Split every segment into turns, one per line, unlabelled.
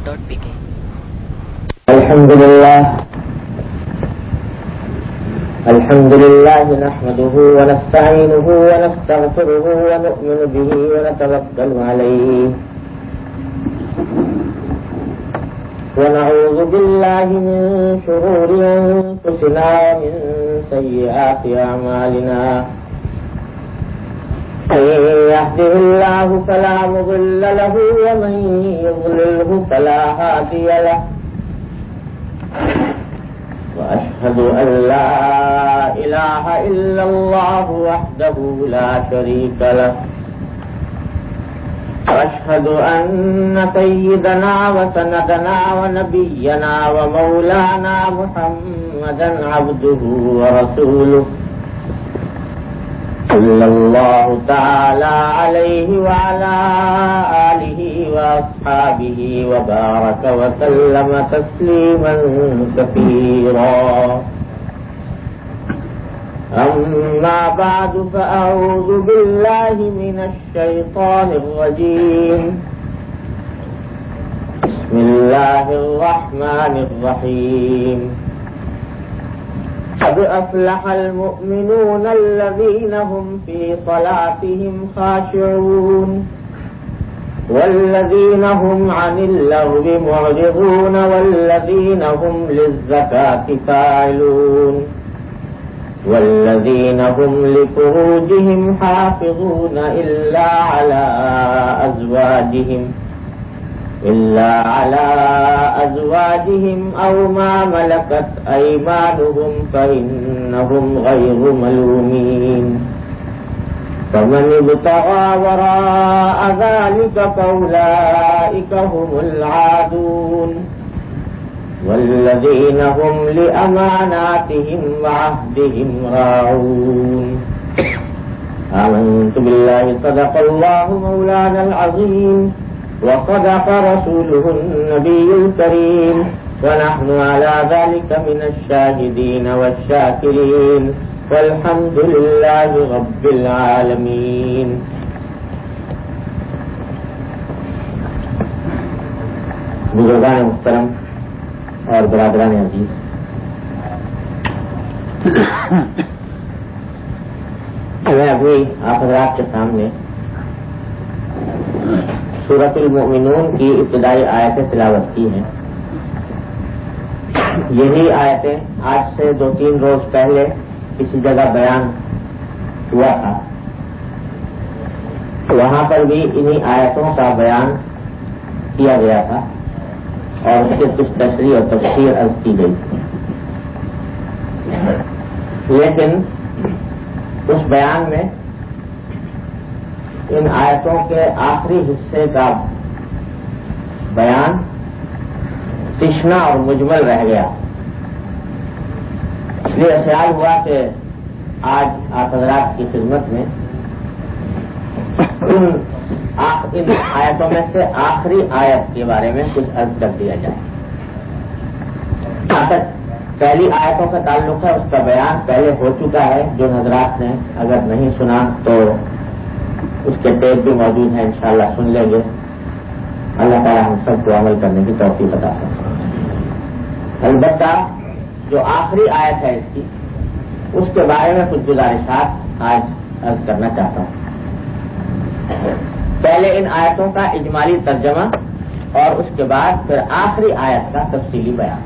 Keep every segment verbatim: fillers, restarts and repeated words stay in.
Dot P کے.
الحمد لله الحمد لله نحمده ونستعينه ونستغفره ونؤمن به ونتوكل عليه ونعوذ بالله من شرور أنفسنا ومن سيئات أعمالنا من يهده الله فلا مضل له ومن يضلله فلا هادي له وأشهد أن لا إله إلا الله وحده لا شريك له وأشهد أن سيدنا وسندنا ونبينا ومولانا محمدا عبده ورسوله صلى الله تعالى عليه وعلى آله وأصحابه وبارك وسلم تسليما كثيرا. أما بعد فأعوذ بالله من الشيطان الرجيم. بسم الله الرحمن الرحيم. قد أفلح المؤمنون الذين هم في صلاتهم خاشعون والذين هم عن اللغو معرضون والذين هم للزكاة فاعلون والذين هم لفروجهم حافظون إلا على أزواجهم إلا على أزواجهم أو ما ملكت أيمانهم فإنهم غير ملومين فمن ابتغى وراء ذلك فأولئك هم العادون والذين هم لأماناتهم وعهدهم راعون. آمنت بالله صدق الله مولانا العظيم وصدق رسوله النبي الكريم ونحن على ذلك من الشاهدين والشاكرين والحمد لله رب العالمين. بزرگان محترم اور برادران عزیز، میں ابھی آپ حضرات کے سامنے سورۃ المؤمنون کی ابتدائی آیتیں تلاوت کی ہیں. یہی آیتیں آج سے دو تین روز پہلے کسی جگہ بیان ہوا تھا. وہاں پر بھی انہی آیتوں کا بیان کیا گیا تھا اور اس کی کچھ تشریح اور تفسیر عرض کی گئی تھی. لیکن اس بیان میں ان آیتوں کے آخری حصے کا بیان تشنا اور مجمل رہ گیا. اس لیے خیال ہوا کہ آج آپ حضرات کی خدمت میں ان ان آیتوں میں سے آخری آیت کے بارے میں کچھ عرض کر دیا جائے. جہاں تک پہلی آیتوں کا تعلق ہے اس کا بیان پہلے ہو چکا ہے. جو حضرات نے اگر نہیں سنا تو اس کے ٹیپ بھی موجود ہیں، انشاءاللہ سن لیں گے. اللہ تعالیٰ ہم سب کو عمل کرنے کی توفیق عطا فرمائے. البتہ جو آخری آیت ہے اس کی، اس کے بارے میں کچھ گزارشات آج عرض کرنا چاہتا ہوں. پہلے ان آیتوں کا اجمالی ترجمہ اور اس کے بعد پھر آخری آیت کا تفصیلی بیان.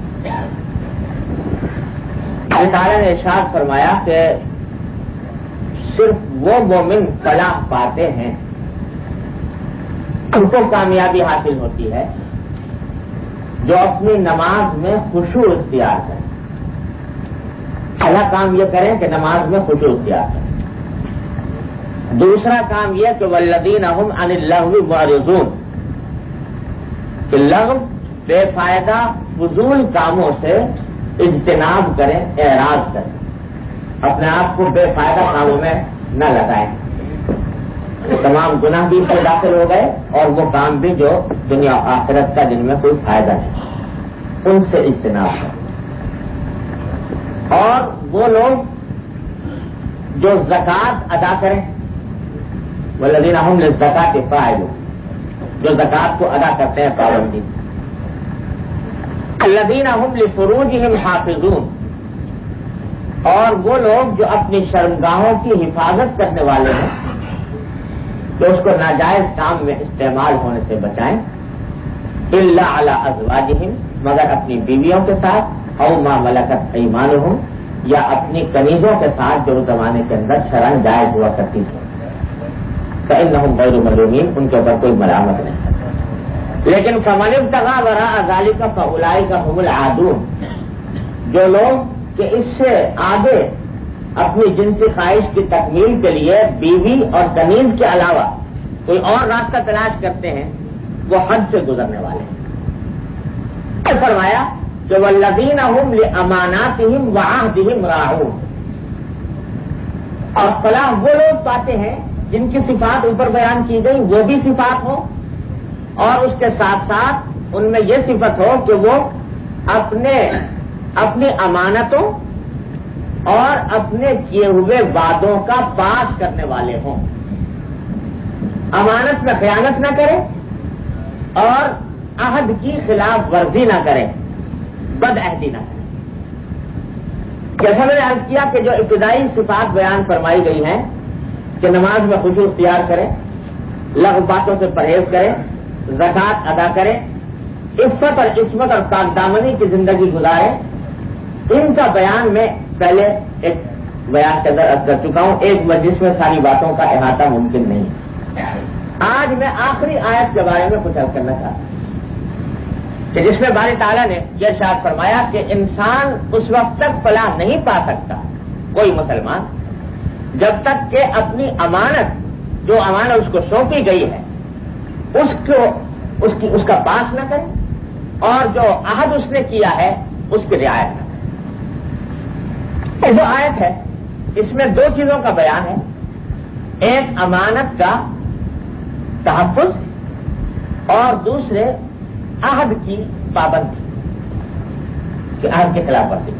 اللہ تعالیٰ نے ارشاد فرمایا کہ صرف وہ مومن فلاح پاتے ہیں، ان کو کامیابی حاصل ہوتی ہے جو اپنی نماز میں خشوع اختیار کریں. پہلا کام یہ کریں کہ نماز میں خشوع اختیار کریں. دوسرا کام یہ کہ والذین هم عن اللغو معرضون، کہ لغو بے فائدہ فضول کاموں سے اجتناب کریں، اعراض کریں، اپنے آپ کو بے فائدہ کاموں میں نہ لگائیں. تمام گناہ بھی اس میں داخل ہو گئے اور وہ کام بھی جو دنیا آخرت کا جن میں کوئی فائدہ نہیں، ان سے اجتناب کریں. اور وہ لوگ جو زکوٰۃ ادا کریں، والذین هم للزکاۃ فاعلون، جو زکوٰۃ کو ادا کرتے ہیں پابندی سے. الذین هم لفروجہم حافظون، اور وہ لوگ جو اپنی شرمگاہوں کی حفاظت کرنے والے ہیں تو اس کو ناجائز کام میں استعمال ہونے سے بچائیں، الا علی ازواجہم، مگر اپنی بیویوں کے ساتھ، او ما ملکت ایمانہم، یا اپنی کنیزوں کے ساتھ جو زمانے کے اندر شرعاً جائز ہوا کرتی تھی، فإنہم غیر ملومین، ان کے اوپر کوئی ملامت نہیں۔ لیکن فمن ابتغى وراء ذلك فأولئک هم العادون، جو لوگ کہ اس سے آگے اپنی جنسی خواہش کی تکمیل کے لیے بیوی اور کنیز کے علاوہ کوئی اور راستہ تلاش کرتے ہیں، وہ حد سے گزرنے والے ہیں۔ فرمایا کہ والذین هم لأماناتهم وعہدهم راعون، اور فلاح وہ لوگ پاتے ہیں جن کی صفات اوپر بیان کی گئی وہ بھی صفات ہو، اور اس کے ساتھ ساتھ ان میں یہ صفت ہو کہ وہ اپنے اپنی امانتوں اور اپنے کیے ہوئے وعدوں کا پاس کرنے والے ہوں، امانت میں خیانت نہ کرے اور عہد کی خلاف ورزی نہ کرے، بد عہدی نہ کرے۔ جیسا میں نے عرض کیا کہ جو ابتدائی صفات بیان فرمائی گئی ہیں کہ نماز میں خشوع اختیار کرے، لغو باتوں سے پرہیز کرے، زکوٰۃ ادا کرے، عفت اور عصمت اور پاک دامنی کی زندگی گزارے، ان کا بیان میں پہلے ایک بیان کے اندر عرض کر چکا ہوں۔ ایک مجلس میں ساری باتوں کا احاطہ ممکن نہیں۔ آج میں آخری آیت کے بارے میں کچھ عرض کرنا چاہتا ہوں کہ جس میں باری تعالیٰ نے یہ ارشاد فرمایا کہ انسان اس وقت تک فلاح نہیں پا سکتا، کوئی مسلمان، جب تک کہ اپنی امانت، جو امانت اس کو سونپی گئی ہے، اس کو اس کی اس کا پاس نہ کرے، اور جو عہد اس نے کیا ہے اس کی رعایت نہ کرے۔ یہ جو آیت ہے اس میں دو چیزوں کا بیان ہے، ایک امانت کا تحفظ اور دوسرے عہد کی پابندی، کہ عہد کے خلاف ورزی۔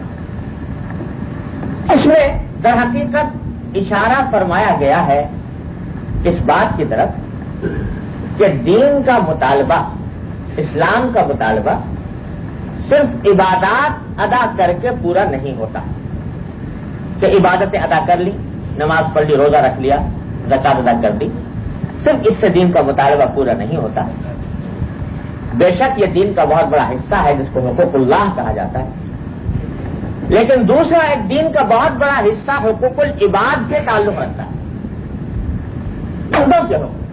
اس میں در حقیقت اشارہ فرمایا گیا ہے اس بات کی طرف کہ دین کا مطالبہ، اسلام کا مطالبہ صرف عبادات ادا کر کے پورا نہیں ہوتا، کہ عبادتیں ادا کر لی، نماز پڑھ لی، روزہ رکھ لیا، زکوٰۃ ادا کر دی، صرف اس سے دین کا مطالبہ پورا نہیں ہوتا۔ بے شک یہ دین کا بہت بڑا حصہ ہے جس کو حقوق اللہ کہا جاتا ہے، لیکن دوسرا ایک دین کا بہت بڑا حصہ حقوق العباد سے تعلق رکھتا ہے، بندوں کے حقوق۔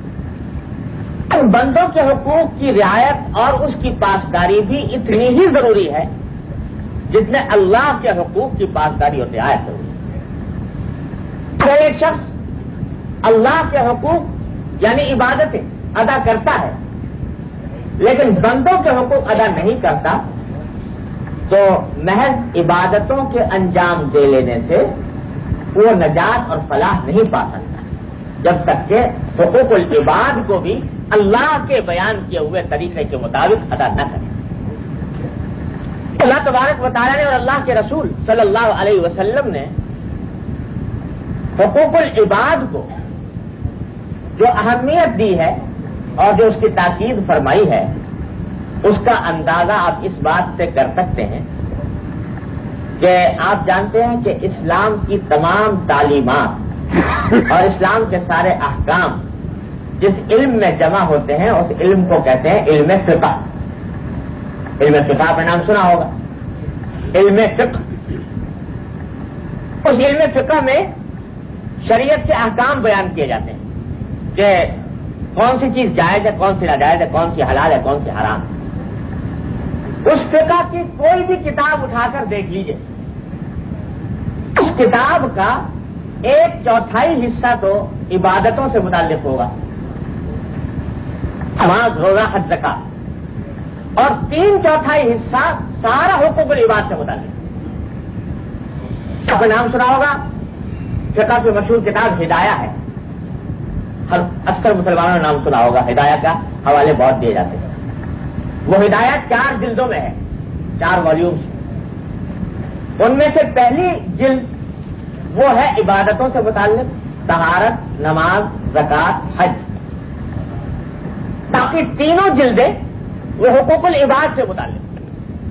بندوں کے حقوق کی رعایت اور اس کی پاسداری بھی اتنی ہی ضروری ہے جتنے اللہ کے حقوق کی پاسداری اور رعایت ضروری ہے۔ اگر ایک شخص اللہ کے حقوق یعنی عبادتیں ادا کرتا ہے لیکن بندوں کے حقوق ادا نہیں کرتا تو محض عبادتوں کے انجام دے لینے سے وہ نجات اور فلاح نہیں پا سکتا جب تک کہ حقوق العباد کو بھی اللہ کے بیان کیے ہوئے طریقے کے مطابق ادا نہ کرے۔ اللہ تبارک و تعالیٰ نے اور اللہ کے رسول صلی اللہ علیہ وسلم نے حقوق العباد کو جو اہمیت دی ہے اور جو اس کی تاکید فرمائی ہے، اس کا اندازہ آپ اس بات سے کر سکتے ہیں کہ آپ جانتے ہیں کہ اسلام کی تمام تعلیمات اور اسلام کے سارے احکام جس علم میں جمع ہوتے ہیں اس علم کو کہتے ہیں علم فقہ۔ علم فقہ کا نام سنا ہوگا، علم فقہ۔ اس علم فقہ میں شریعت کے احکام بیان کیے جاتے ہیں کہ کون سی چیز جائز ہے، کون سی ناجائز ہے، کون سی حلال ہے، کون سی حرام ہے۔ اس فقہ کی کوئی بھی کتاب اٹھا کر دیکھ لیجئے، اس کتاب کا ایک چوتھائی حصہ تو عبادتوں سے متعلق ہوگا، نماز، روزہ، حج، زکوٰۃ، اور تین چوتھائی حصہ سارا حقوق العباد سے متعلق۔ آپ کا نام سنا ہوگا، فقہ کی مشہور کتاب ہدایہ ہے، ہر اکثر مسلمانوں نے نام سنا ہوگا، ہدایہ کا حوالے بہت دیے جاتے ہیں۔ وہ ہدایہ چار جلدوں میں ہے، چار والیومز۔ ان میں سے پہلی جلد وہ ہے عبادتوں سے متعلق، طہارت، نماز، زکوٰۃ، حج۔ باقی تینوں جلدیں وہ حقوق العباد سے متعلق۔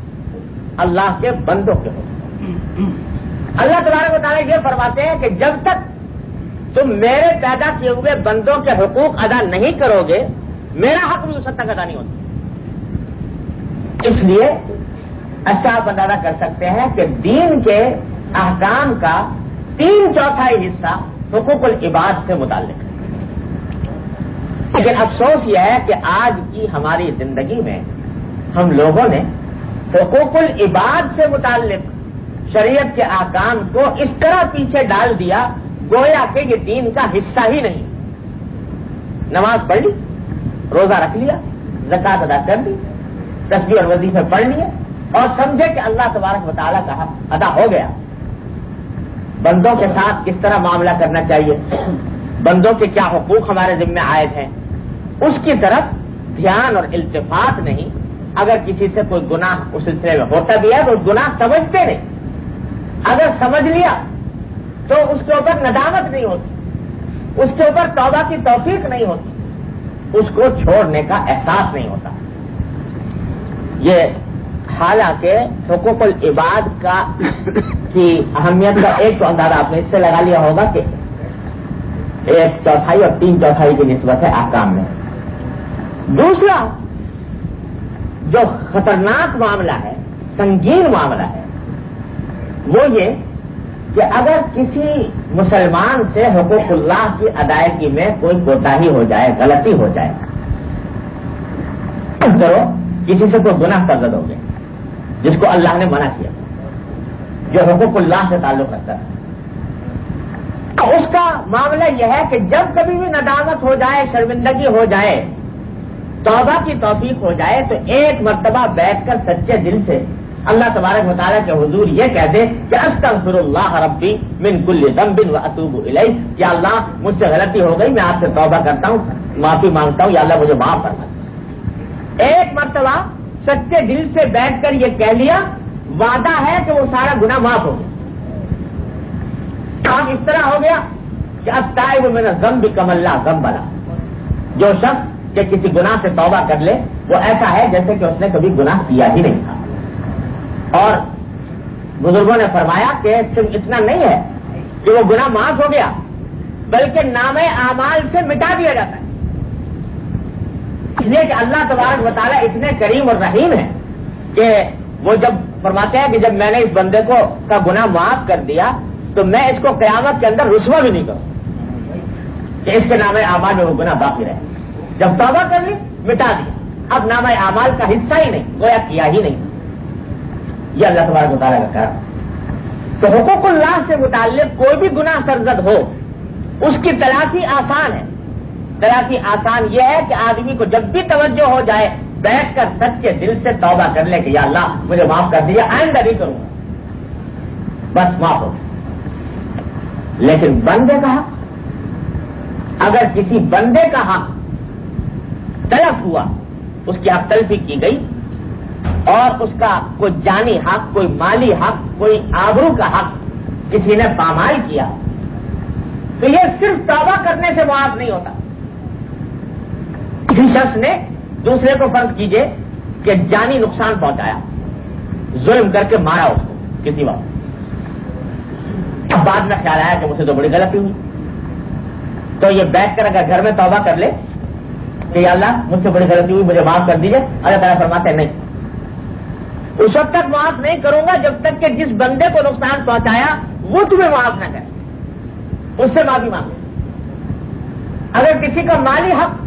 اللہ کے بندوں کے حقوق. اللہ تبارک و تعالیٰ یہ فرماتے ہیں کہ جب تک تم میرے پیدا کیے ہوئے بندوں کے حقوق ادا نہیں کرو گے میرا حق بھی اس حد تک ادا نہیں ہوتا. اس لیے اچھا آپ اندازہ کر سکتے ہیں کہ دین کے احکام کا تین چوتھائی حصہ حقوق العباد سے متعلق ہے. لیکن افسوس یہ ہے کہ آج کی ہماری زندگی میں ہم لوگوں نے حقوق العباد سے متعلق شریعت کے احکام کو اس طرح پیچھے ڈال دیا گویا کہ یہ دین کا حصہ ہی نہیں. نماز پڑھ لی, روزہ رکھ لیا, زکات ادا کر دی, تسبیح اور وظیفے پڑھ لیے اور سمجھے کہ اللہ تبارک و تعالیٰ کا حق ادا ہو گیا. بندوں کے ساتھ کس طرح معاملہ کرنا چاہیے, بندوں کے کیا حقوق ہمارے ذمہ عائد ہیں, اس کی طرف دھیان اور التفات نہیں. اگر کسی سے کوئی گناہ اس سلسلے میں ہوتا بھی ہے تو اس گناہ سمجھتے نہیں. اگر سمجھ لیا تو اس کے اوپر ندامت نہیں ہوتی, اس کے اوپر توبہ کی توفیق نہیں ہوتی, اس کو چھوڑنے کا احساس نہیں ہوتا. یہ حالانکہ حقوق العباد کا کی اہمیت کا ایک تو اندازہ آپ نے اس سے لگا لیا ہوگا کہ ایک چوتھائی اور تین چوتھائی کی نسبت ہے احکام میں. دوسرا جو خطرناک معاملہ ہے, سنگین معاملہ ہے, وہ یہ کہ اگر کسی مسلمان سے حقوق اللہ کی ادائیگی میں کوئی کوتاہی ہو جائے, غلطی ہو جائے, کرو کسی سے کوئی گناہ سرزد ہو گیا جس کو اللہ نے منع کیا, جو حقوق اللہ سے تعلق رکھتا ہے, اس کا معاملہ یہ ہے کہ جب کبھی بھی ندامت ہو جائے, شرمندگی ہو جائے, توبہ کی توفیق ہو جائے تو ایک مرتبہ بیٹھ کر سچے دل سے اللہ تبارک و تعالیٰ کے حضور یہ کہہ دے کہ استغفر اللہ ربی من کل ذنب واتوب الیہ, یا اللہ مجھ سے غلطی ہو گئی, میں آپ سے توبہ کرتا ہوں, معافی مانگتا ہوں, یا اللہ مجھے معاف کرنا. ایک مرتبہ سچے دل سے بیٹھ کر یہ کہہ لیا, وعدہ ہے کہ وہ سارا گناہ معاف ہو گیا. کام اس طرح ہو گیا کہ التائب من الذنب کمن لا ذنب لہ. جو شخص کہ کسی گناہ سے توبہ کر لے وہ ایسا ہے جیسے کہ اس نے کبھی گناہ کیا ہی نہیں تھا. اور بزرگوں نے فرمایا کہ صرف اتنا نہیں ہے کہ وہ گناہ معاف ہو گیا بلکہ نامہ اعمال سے مٹا دیا جاتا ہے. اس لیے کہ اللہ تبارک و تعالیٰ اتنے کریم اور رحیم ہیں کہ وہ جب فرماتے ہیں کہ جب میں نے اس بندے کو کا گناہ معاف کر دیا تو میں اس کو قیامت کے اندر رسوا بھی نہیں کروں کہ اس کے نامہ اعمال میں وہ گناہ باقی رہے. جب توبہ کر لی مٹا دیا, اب نامہ اعمال کا حصہ ہی نہیں, گویا کیا ہی نہیں. یہ اللہ تبارک و تعالیٰ کا کام. تو حقوق اللہ سے متعلق کوئی بھی گناہ سرزد ہو اس کی تلافی آسان ہے. تلافی آسان یہ ہے کہ آدمی کو جب بھی توجہ ہو جائے بیٹھ کر سچے دل سے توبہ کر لے کہ یا اللہ مجھے معاف کر دیا, آئندہ نہیں کروں گا, بس معاف ہو. لیکن بندے کا حق, اگر کسی بندے کا حق تلف ہوا, اس کی حق تلفی کی گئی اور اس کا کوئی جانی حق, کوئی مالی حق, کوئی آبرو کا حق کسی نے پامال کیا تو یہ صرف توبہ کرنے سے معاف نہیں ہوتا. کسی شخص نے دوسرے کو فرض کیجئے کہ جانی نقصان پہنچایا, ظلم کر کے مارا اس کو کسی وقت, اب بعد میں خیال آیا کہ مجھ سے تو بڑی غلطی ہوئی, تو یہ بیٹھ کر اگر گھر میں توبہ کر لے کہ یا اللہ مجھ سے بڑی غلطی ہوئی, مجھے معاف کر دیجیے, اللہ تعالیٰ فرماتے ہیں نہیں, اس وقت تک معاف نہیں کروں گا جب تک کہ جس بندے کو نقصان پہنچایا وہ تمہیں معاف نہ کرے, اس سے معافی مانگو. اگر کسی کا مالی حق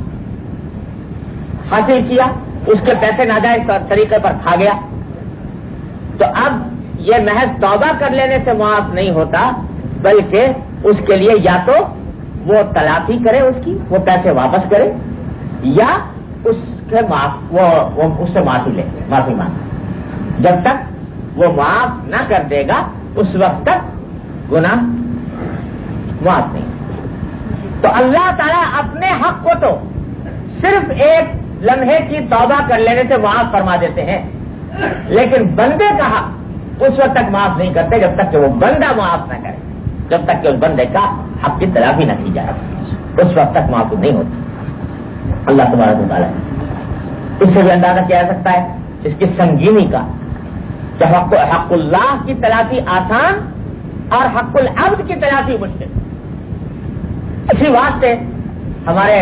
حاصل کیا, اس کے پیسے ناجائز طریقے پر کھا گیا, تو اب یہ محض توبہ کر لینے سے معاف نہیں ہوتا بلکہ اس کے لیے یا تو وہ تلافی کرے, اس کی وہ پیسے واپس کرے, یا اس کے معاف وہ, وہ اس سے معافی لے, معافی مانگے. جب تک وہ معاف نہ کر دے گا اس وقت تک گناہ معاف نہیں. تو اللہ تعالیٰ اپنے حق کو تو صرف ایک لمحے کی توبہ کر لینے سے معاف فرما دیتے ہیں, لیکن بندے کا حق اس وقت تک معاف نہیں کرتے جب تک کہ وہ بندہ معاف نہ کرے, جب تک کہ اس بندے کا حق کی تلافی نہ کی جائے, اس وقت تک معافی نہیں ہوتی. اللہ تبارک و تعالیٰ اس سے بھی اندازہ کیا جا سکتا ہے اس کی سنگینی کا کہ حق, حق اللہ کی تلافی آسان اور حق العبد کی تلافی مشکل. اسی واسطے ہمارے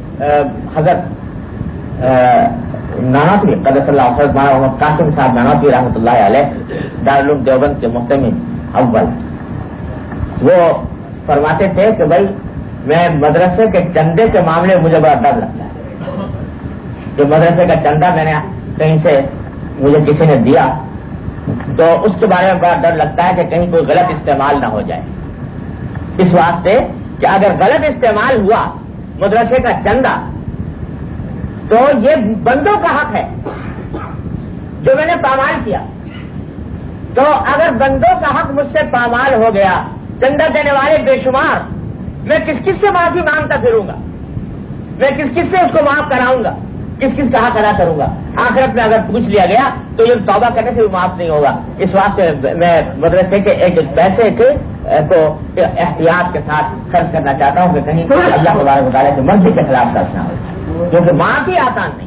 حضرت نانوتوی قدس اللہ حضرت مولانا محمد قاسم صاحب نانوتوی رحمۃ اللہ علیہ دارالعلوم دیوبند کے محتمم اول، وہ فرماتے تھے کہ بھائی میں مدرسے کے چندے کے معاملے میں مجھے بڑا ڈر لگتا ہے. جو مدرسے کا چندہ میں نے کہیں سے مجھے کسی نے دیا تو اس کے بارے میں بڑا ڈر لگتا ہے کہ کہیں کوئی غلط استعمال نہ ہو جائے. اس واسطے کہ اگر غلط استعمال ہوا مدرسے کا چندہ تو یہ بندوں کا حق ہے جو میں نے پامال کیا. تو اگر بندوں کا حق مجھ سے پامال ہو گیا، چندہ دینے والے بے شمار، میں کس کس سے معافی مانگتا پھروں گا؟ میں کس کس سے اس کو معاف کراؤں گا؟ کس کس کا حق ادا کروں گا؟ آخرت میں اگر پوچھ لیا گیا تو یہ توبہ کرنے سے بھی معاف نہیں ہوگا. اس واسطے میں مدرسے کے ایک پیسے کے کو احتیاط کے ساتھ خرچ کرنا چاہتا ہوں کہ کہیں اللہ تبارک و تعالیٰ کی مرضی کے خلاف خرچ نہ ہو، کیونکہ معافی آسان نہیں.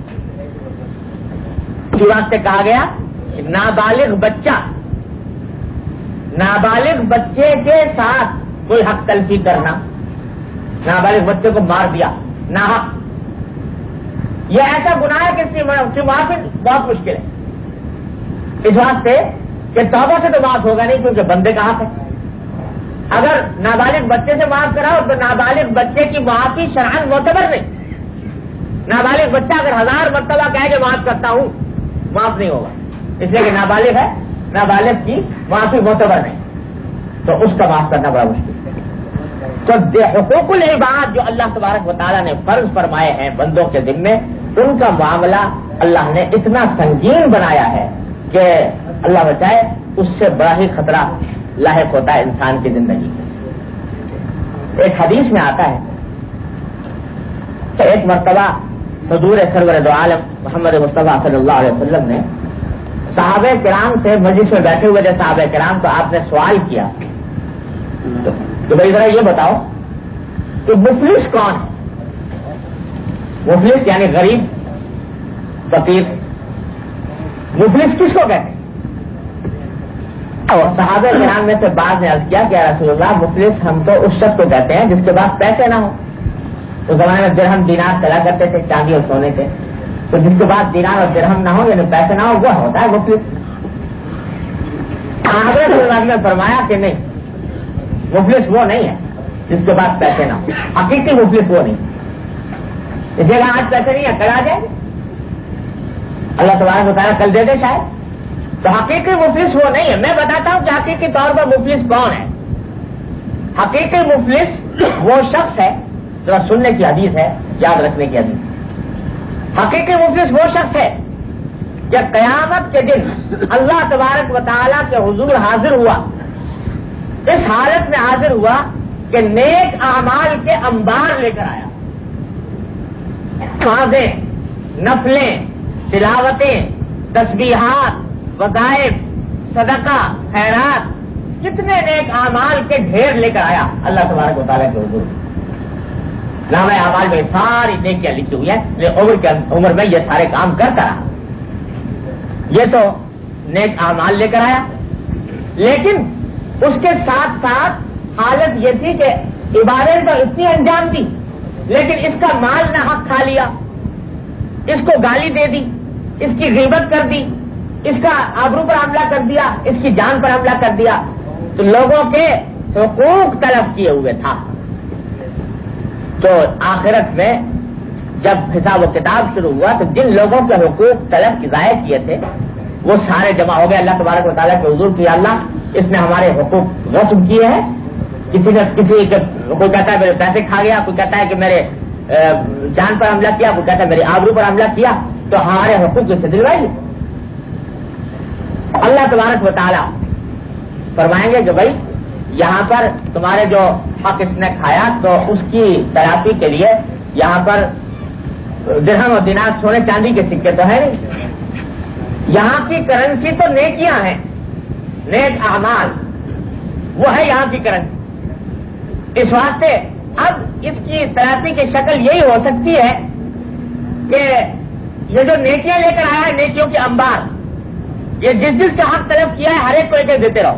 اسی واسطے کہا گیا کہ نابالغ بچہ نابالغ بچے کے ساتھ کوئی حق تلفی کرنا، نابالغ بچے کو مار دیا ناحق، یہ ایسا گناہ ہے کہ اس کی معافی بہت مشکل ہے. اس واسطے کہ توبہ سے تو معاف ہوگا نہیں کیونکہ بندے کا حق ہے. اگر نابالغ بچے سے معاف کراؤ تو نابالغ بچے کی معافی شرعاً معتبر نہیں. نابالغ بچہ اگر ہزار مرتبہ کہے کہ معاف کرتا ہوں، معاف نہیں ہوگا، اس لیے کہ نابالغ ہے، نابالغ کی معافی معتبر نہیں، تو اس کا معاف کرنا بڑا مشکل ہے. تو حقوق العباد جو اللہ تبارک و تعالیٰ نے فرض فرمائے ہیں بندوں کے ذمے، ان کا معاملہ اللہ نے اتنا سنگین بنایا ہے کہ اللہ بچائے اس سے بڑا ہی خطرہ لاحق ہوتا ہے انسان کی زندگی میں. ایک حدیث میں آتا ہے کہ ایک مرتبہ حضور سرور دو عالم محمد مصطفیٰ صلی اللہ علیہ وسلم نے صحابہ کرام سے مجلس میں بیٹھے ہوئے تھے صحابہ کرام تو آپ نے سوال کیا تو بھائی ذرا یہ بتاؤ کہ مفلس کون ہے؟ مفلس یعنی غریب فقیر، مفلس کس کو کہتے ہیں؟ اور صحابہ کرام میں سے بعض نے عرض کیا کہ یا رسول اللہ مفلس ہم تو اس شخص کو کہتے ہیں جس کے پاس پیسے نہ ہو. اس زمانے میں درہم دینار چلا کرتے تھے، چاندی اور سونے کے، تو جس کے پاس دینار اور درہم نہ ہو یعنی پیسے نہ ہو وہ ہوتا ہے مفلس. صحابہ کرام نے فرمایا کہ نہیں، مفلس وہ نہیں ہے جس کے پاس پیسے نہ ہو، حقیقی مفلس وہ نہیں. اس جگہ آج پیسے نہیں ہے، کل آ جائیں گے، اللہ تبارک و تعالیٰ کل دے دے شاید. تو حقیقی مفلس وہ نہیں ہے. میں بتاتا ہوں کہ حقیقی طور پر مفلس کون ہے. حقیقی مفلس وہ شخص ہے، ذرا سننے کی حدیث ہے، یاد رکھنے کی حدیث. حقیقی مفلس وہ شخص ہے کہ قیامت کے دن اللہ تبارک و تعالیٰ کے حضور حاضر ہوا، اس حالت میں حاضر ہوا کہ نیک اعمال کے انبار لے کر آیا. نمازیں، نفلیں، تلاوتیں، تسبیحات، وظائف، صدقہ، خیرات، کتنے نیک اعمال کے ڈھیر لے کر آیا اللہ تبارک و تعالیٰ کے حضور. نامہ اعمال میں ساری نیکیاں لکھی ہوئی ہیں، عمر کے عمر میں یہ سارے کام کرتا رہا. یہ تو نیک اعمال لے کر آیا، لیکن اس کے ساتھ ساتھ حالت یہ تھی کہ عبادت تو اتنی انجام دی لیکن اس کا مال نہ حق کھا لیا، اس کو گالی دے دی، اس کی غیبت کر دی، اس کا آبرو پر حملہ کر دیا، اس کی جان پر حملہ کر دیا، تو لوگوں کے حقوق طلب کیے ہوئے تھا. تو آخرت میں جب حساب و کتاب شروع ہوا تو جن لوگوں کے حقوق طلب کی ضائع کیے تھے وہ سارے جمع ہو گئے اللہ تبارک و تعالیٰ کے حضور کی. اللہ اس نے ہمارے حقوق غصب کیے ہیں. کسی نے کسی کے کوئی کہتا ہے میرے پیسے کھا گیا، کوئی کہتا ہے کہ میرے جان پر حملہ کیا، کوئی کہتا ہے میری آبرو پر حملہ کیا، تو ہمارے حقوق اس سے دلوائیے. اللہ تبارک و تعالیٰ فرمائیں گے کہ بھائی یہاں پر تمہارے جو حق اس نے کھایا تو اس کی تلافی کے لیے یہاں پر درہم اور دینار سونے چاندی کے سکے تو ہے نہیں، یہاں کی کرنسی تو نیکیاں ہیں، نیک اعمال وہ ہے یہاں کی کرنسی. اس واسطے اب اس کی تلافی کی شکل یہی ہو سکتی ہے کہ یہ جو نیکیاں لے کر آیا ہے نیکیوں کے انبار، یہ جس جس کا حق طلب کیا ہے ہر ایک کو ایک ایک دیتے رہو.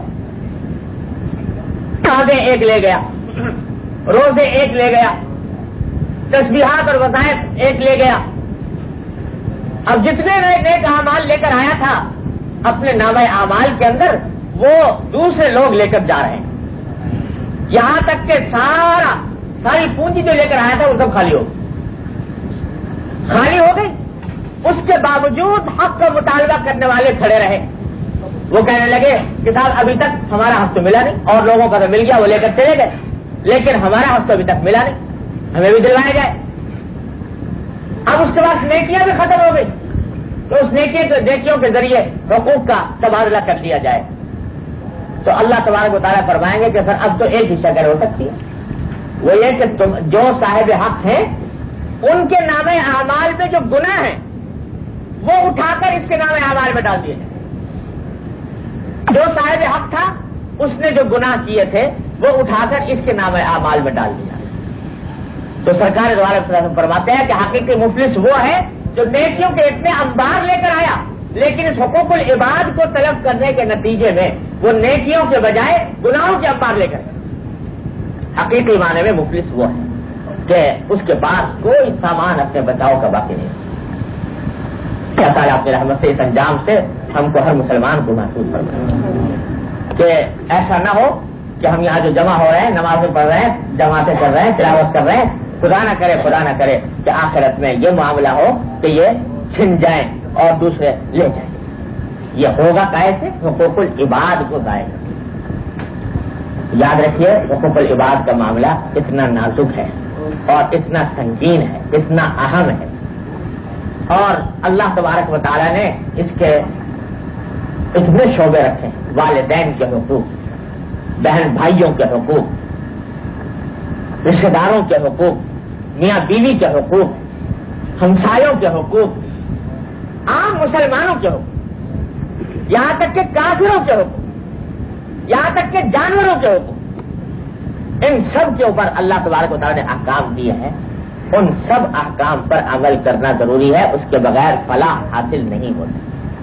نمازیں ایک لے گیا, روزے ایک لے گیا, تسبیحات اور وظائف ایک لے گیا. اب جتنے نئے نیک اعمال لے کر آیا تھا اپنے نامہ اعمال کے اندر, وہ دوسرے لوگ لے کر جا رہے ہیں. یہاں تک کہ سارا ساری پونجی جو لے کر آیا تھا وہ سب خالی ہو گئی خالی ہو گئی. اس کے باوجود حق کا مطالبہ کرنے والے کھڑے رہے. وہ کہنے لگے کہ صاحب ابھی تک ہمارا حق تو ملا نہیں, اور لوگوں کا تو مل گیا, وہ لے کر چلے گئے, لیکن ہمارا حق تو ابھی تک ملا نہیں, ہمیں بھی دلوایا جائے. اب اس کے بعد نیکیاں بھی ختم ہو گئی, تو اس نیکی نیکیوں کے ذریعے حقوق کا تبادلہ کر لیا جائے. تو اللہ تبارک و تعالیٰ فرمائیں گے کہ پھر اب تو ایک ہی شکل ہو سکتی ہے, وہ یہ کہ تم جو صاحب حق ہیں ان کے نام اعمال میں جو گناہ ہیں وہ اٹھا کر اس کے نام اعمال میں ڈال دیے جائیں. جو صاحب حق تھا اس نے جو گناہ کیے تھے وہ اٹھا کر اس کے نام اعمال میں ڈال دیا. تو سرکار دوبارہ فرماتے ہیں کہ حقیقی مفلس وہ ہے جو نیکیوں کے اتنے انبار لے کر آیا, لیکن اس حقوق العباد کو طلب کرنے کے نتیجے میں وہ نیکیوں کے بجائے گناہوں کے انبار لے کر آیا. حقیقی معنی میں مفلس وہ ہے کہ اس کے پاس کوئی سامان اپنے بچاؤ کا باقی نہیں. کیا تعالیٰ اپنے رحمت سے اس انجام سے ہم کو ہر مسلمان کو محفوظ فرمائے کہ ایسا نہ ہو کہ ہم یہاں جو جمع ہو رہے ہیں, نمازیں پڑھ رہے ہیں, جماعتیں کر رہے ہیں, تلاوت کر رہے ہیں, خدا نہ کرے خدا نہ کرے کہ آخرت میں یہ معاملہ ہو کہ یہ چھن جائیں اور دوسرے لے جائیں. یہ ہوگا کیسے؟ حقوق العباد کو ضائع کر. یاد رکھیے حقوق العباد کا معاملہ اتنا نازک ہے اور اتنا سنگین ہے, اتنا اہم ہے, اور اللہ تبارک و تعالیٰ نے اس کے اتنے شعبے رکھے ہیں. والدین کے حقوق, بہن بھائیوں کے حقوق, رشتے داروں کے حقوق, میاں بیوی کے حقوق, ہمسایوں کے حقوق, عام مسلمانوں کے حقوق, یہاں تک کہ کافروں کے حقوق, یہاں تک کہ جانوروں کے حقوق. ان سب کے اوپر اللہ تبارک و تعالیٰ نے احکام دیے ہیں. ان سب احکام پر عمل کرنا ضروری ہے, اس کے بغیر فلاح حاصل نہیں ہوتا.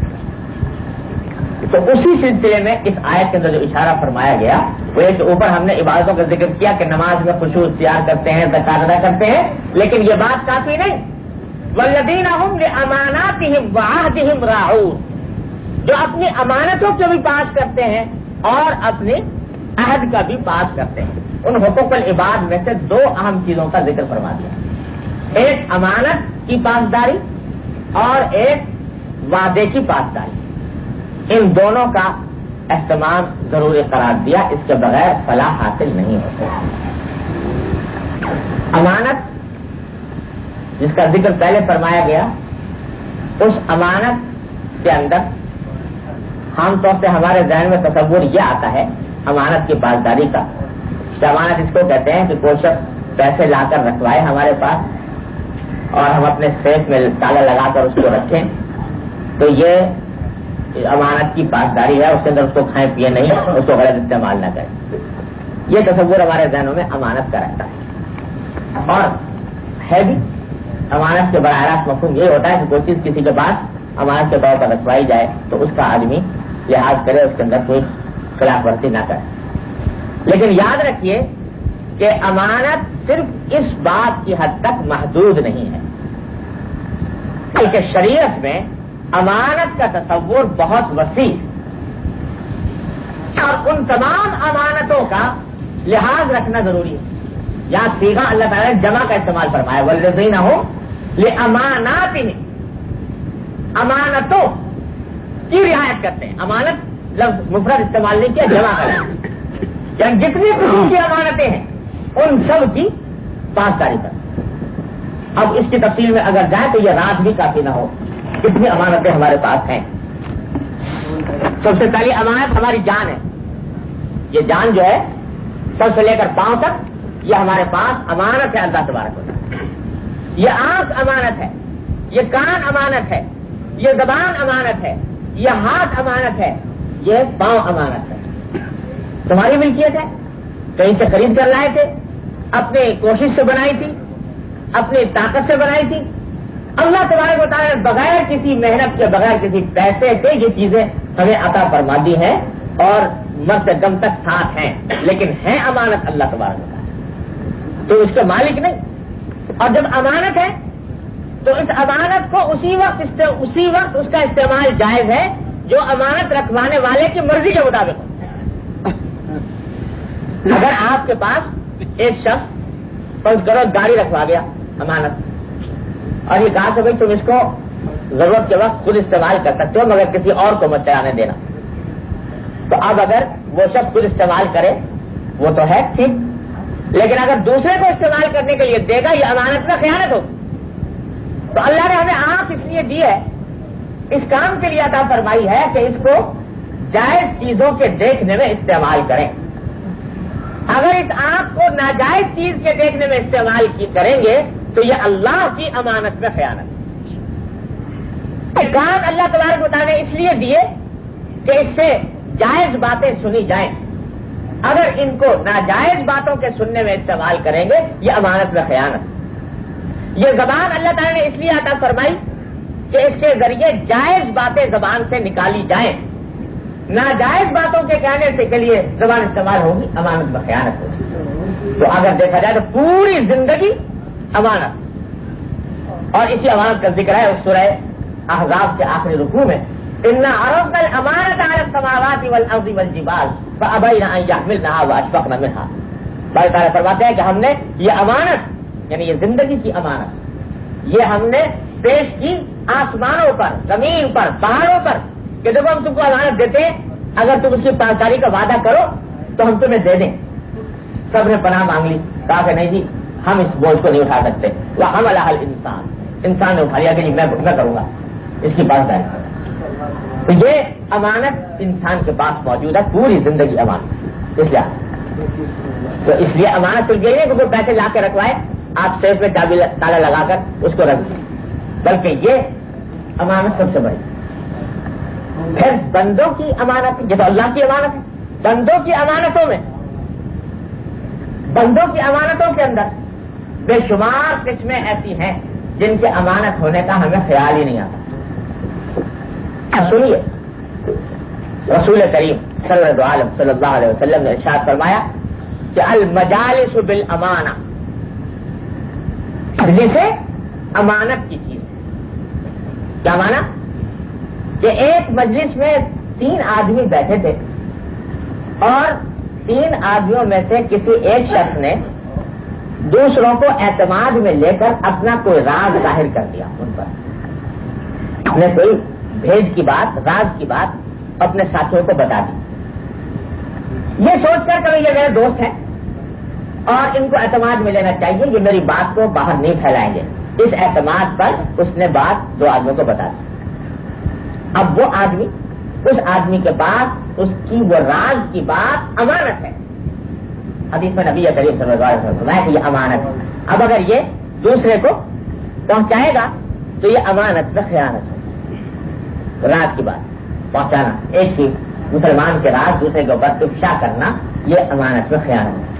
تو اسی سلسلے میں اس آیت کے اندر جو اشارہ فرمایا گیا وہ ایک اوپر ہم نے عبادتوں کا ذکر کیا کہ نماز میں خشوع اختیار کرتے ہیں, زکات ادا کرتے ہیں, لیکن یہ بات کافی نہیں. والذین هم لاماناتهم وعهدهم راعون, جو اپنی امانتوں کو بھی پاس کرتے ہیں اور اپنے عہد کا بھی پاس کرتے ہیں. ان حقوق العباد میں سے دو اہم چیزوں کا ذکر فرما دیا, ایک امانت کی پاسداری اور ایک وعدے کی پاسداری. ان دونوں کا اہتمام ضروری قرار دیا, اس کے بغیر فلاح حاصل نہیں ہو سکتی. امانت جس کا ذکر پہلے فرمایا گیا, اس امانت کے اندر عام طور سے ہمارے ذہن میں تصور یہ آتا ہے امانت کی پاسداری کا. امانت اس کو کہتے ہیں کہ کوئی شخص پیسے لا کر رکھوائے ہمارے پاس اور ہم اپنے سیف میں تالا لگا کر اس کو رکھیں, تو یہ امانت کی پاسداری ہے. اس کے اندر اس کو کھائیں پیے نہیں, اس کو غلط استعمال نہ کریں. یہ تصور ہمارے ذہنوں میں امانت کا رہتا ہے, اور ہے بھی. امانت کے براہ راست مفہوم یہ ہوتا ہے کہ کوئی چیز کسی کے پاس امانت کے طور پر رکھوائی جائے تو اس کا آدمی لحاظ کرے, اس کے اندر کوئی خلاف ورزی نہ کرے. لیکن یاد رکھیے کہ امانت صرف اس بات کی حد تک محدود نہیں ہے, بلکہ شریعت میں امانت کا تصور بہت وسیع اور ان تمام امانتوں کا لحاظ رکھنا ضروری ہے. یہاں سیدھا اللہ تعالیٰ نے جمع کا استعمال فرمایا, والذین ہم لاماناتہم, امانتوں کی رعایت کرتے ہیں. امانت لفظ مفرد استعمال نہیں کیا, جمع کرنا, یعنی جتنی قسم کی امانتیں ہیں ان سب کی پاسداری کرتے. اب اس کی تفصیل میں اگر جائیں تو یہ رات بھی کافی نہ ہو, کتنی امانتیں ہمارے پاس ہیں. سب سے پہلی امانت ہماری جان ہے. یہ جان جو ہے سب سے لے کر پاؤں تک یہ ہمارے پاس امانت ہے اللہ تبارک و تعالیٰ. یہ آنکھ امانت ہے, یہ کان امانت ہے, یہ زبان امانت ہے, یہ ہاتھ امانت ہے, یہ پاؤں امانت ہے. تمہاری ملکیت ہے, کہیں سے خرید کر لائے تھے, اپنی کوشش سے بنائی تھی, اپنی طاقت سے بنائی تھی, اللہ تبارک و تعالیٰ نے بغیر کسی محنت کے بغیر کسی پیسے کے یہ چیزیں ہمیں عطا فرما دی ہیں اور مرتے دم تک ساتھ ہیں، لیکن ہیں امانت اللہ تبارک و تعالیٰ، تو اس کے مالک نہیں۔ اور جب امانت ہے تو اس امانت کو اسی وقت اسی وقت اس کا استعمال جائز ہے جو امانت رکھوانے والے کی مرضی کے مطابق ہو۔ اگر آپ کے پاس ایک شخص فرض کرو گاڑی رکھوا گیا امانت، اور یہ کہا کہ بھائی تم اس کو ضرورت کے وقت خود استعمال کر سکتے ہو مگر کسی اور کو مت چلانے دینا، تو اب اگر وہ شخص خود استعمال کرے وہ تو ہے ٹھیک، لیکن اگر دوسرے کو استعمال کرنے کے لیے دے گا یہ امانت میں خیانت ہوگی۔ تو اللہ نے ہمیں آنکھ اس لیے دی ہے، اس کام کے لیے عطا فرمائی ہے کہ اس کو جائز چیزوں کے دیکھنے میں استعمال کریں۔ اگر اس آنکھ کو ناجائز چیز کے دیکھنے میں استعمال کی کریں گے تو یہ اللہ کی امانت میں خیانت ہے۔ کان اللہ تبارک و تعالیٰ نے اس لیے دیے کہ اس سے جائز باتیں سنی جائیں، اگر ان کو ناجائز باتوں کے سننے میں استعمال کریں گے یہ امانت میں خیانت۔ یہ زبان اللہ تعالیٰ نے اس لیے عطا فرمائی کہ اس کے ذریعے جائز باتیں زبان سے نکالی جائیں، ناجائز باتوں کے کہنے سے کے لیے زبان استعمال ہوگی امانت میں خیانت ہوگی۔ تو اگر دیکھا جائے تو پوری زندگی امانت، اور اسی امانت کا ذکر ہے اس سورہ احزاب کے آخری رکوع میں، انا عرضنا الامانۃ علی السماوات والارض والجبال فابین ان یحملنها واشفقن منها۔ بھائی تعالیٰ فرماتے ہیں کہ ہم نے یہ امانت یعنی یہ زندگی کی امانت یہ ہم نے پیش کی آسمانوں پر، زمین پر، پہاڑوں پر کہ جب ہم تم کو امانت دیتے ہیں اگر تم اس کی پاسداری کا وعدہ کرو تو ہم تمہیں دے دیں۔ سب نے پناہ مانگ لی، کہا کہ نہیں جی ہم اس بوجھ کو نہیں اٹھا سکتے، وہ ہم الحل انسان انسان نے اٹھا لیا کہ جی میں میں کروں گا اس کی پاسداری۔ تو یہ امانت انسان کے پاس موجود ہے، پوری زندگی امانت۔ اس لیے تو اس لیے امانت صرف یہی ہے کہ کوئی پیسے لا کے رکھوائے آپ سیف میں چابی تالا لگا کر اس کو رکھ دیں، بلکہ یہ امانت سب سے بڑی۔ پھر بندوں کی امانت، یہ تو اللہ کی امانت ہے، بندوں کی امانتوں میں بندوں کی امانتوں کے اندر بے شمار قسمیں ایسی ہیں جن کے امانت ہونے کا ہمیں خیال ہی نہیں آتا۔ سنیے رسول کریم صلی اللہ علیہ صلی اللہ علیہ وسلم نے ارشاد فرمایا کہ المجالس بالامانہ، جسے امانت کی چیز کیا مانا کہ ایک مجلس میں تین آدمی بیٹھے تھے اور تین آدمیوں میں سے کسی ایک شخص نے دوسروں کو اعتماد میں لے کر اپنا کوئی راز ظاہر کر دیا، ان پر اپنے کوئی بھید کی بات، راز کی بات اپنے ساتھیوں کو بتا دی، یہ سوچ کر کہ یہ میرے دوست ہیں اور ان کو اعتماد میں لینا چاہیے، یہ میری بات کو باہر نہیں پھیلائیں گے، اس اعتماد پر اس نے بات دو آدمیوں کو بتا دی۔ اب وہ آدمی اس آدمی کے پاس اس کی وہ راز کی بات امانت ہے، حدیث میں نبی کریم صلی اللہ علیہ وسلم کہ یہ امانت ہے۔ اب اگر یہ دوسرے کو پہنچائے گا تو یہ امانت میں خیانت ہے، راز کی بات پہنچانا، ایک کی مسلمان کے راز دوسرے کے اوپر افشا کرنا، یہ امانت میں خیانت ہے۔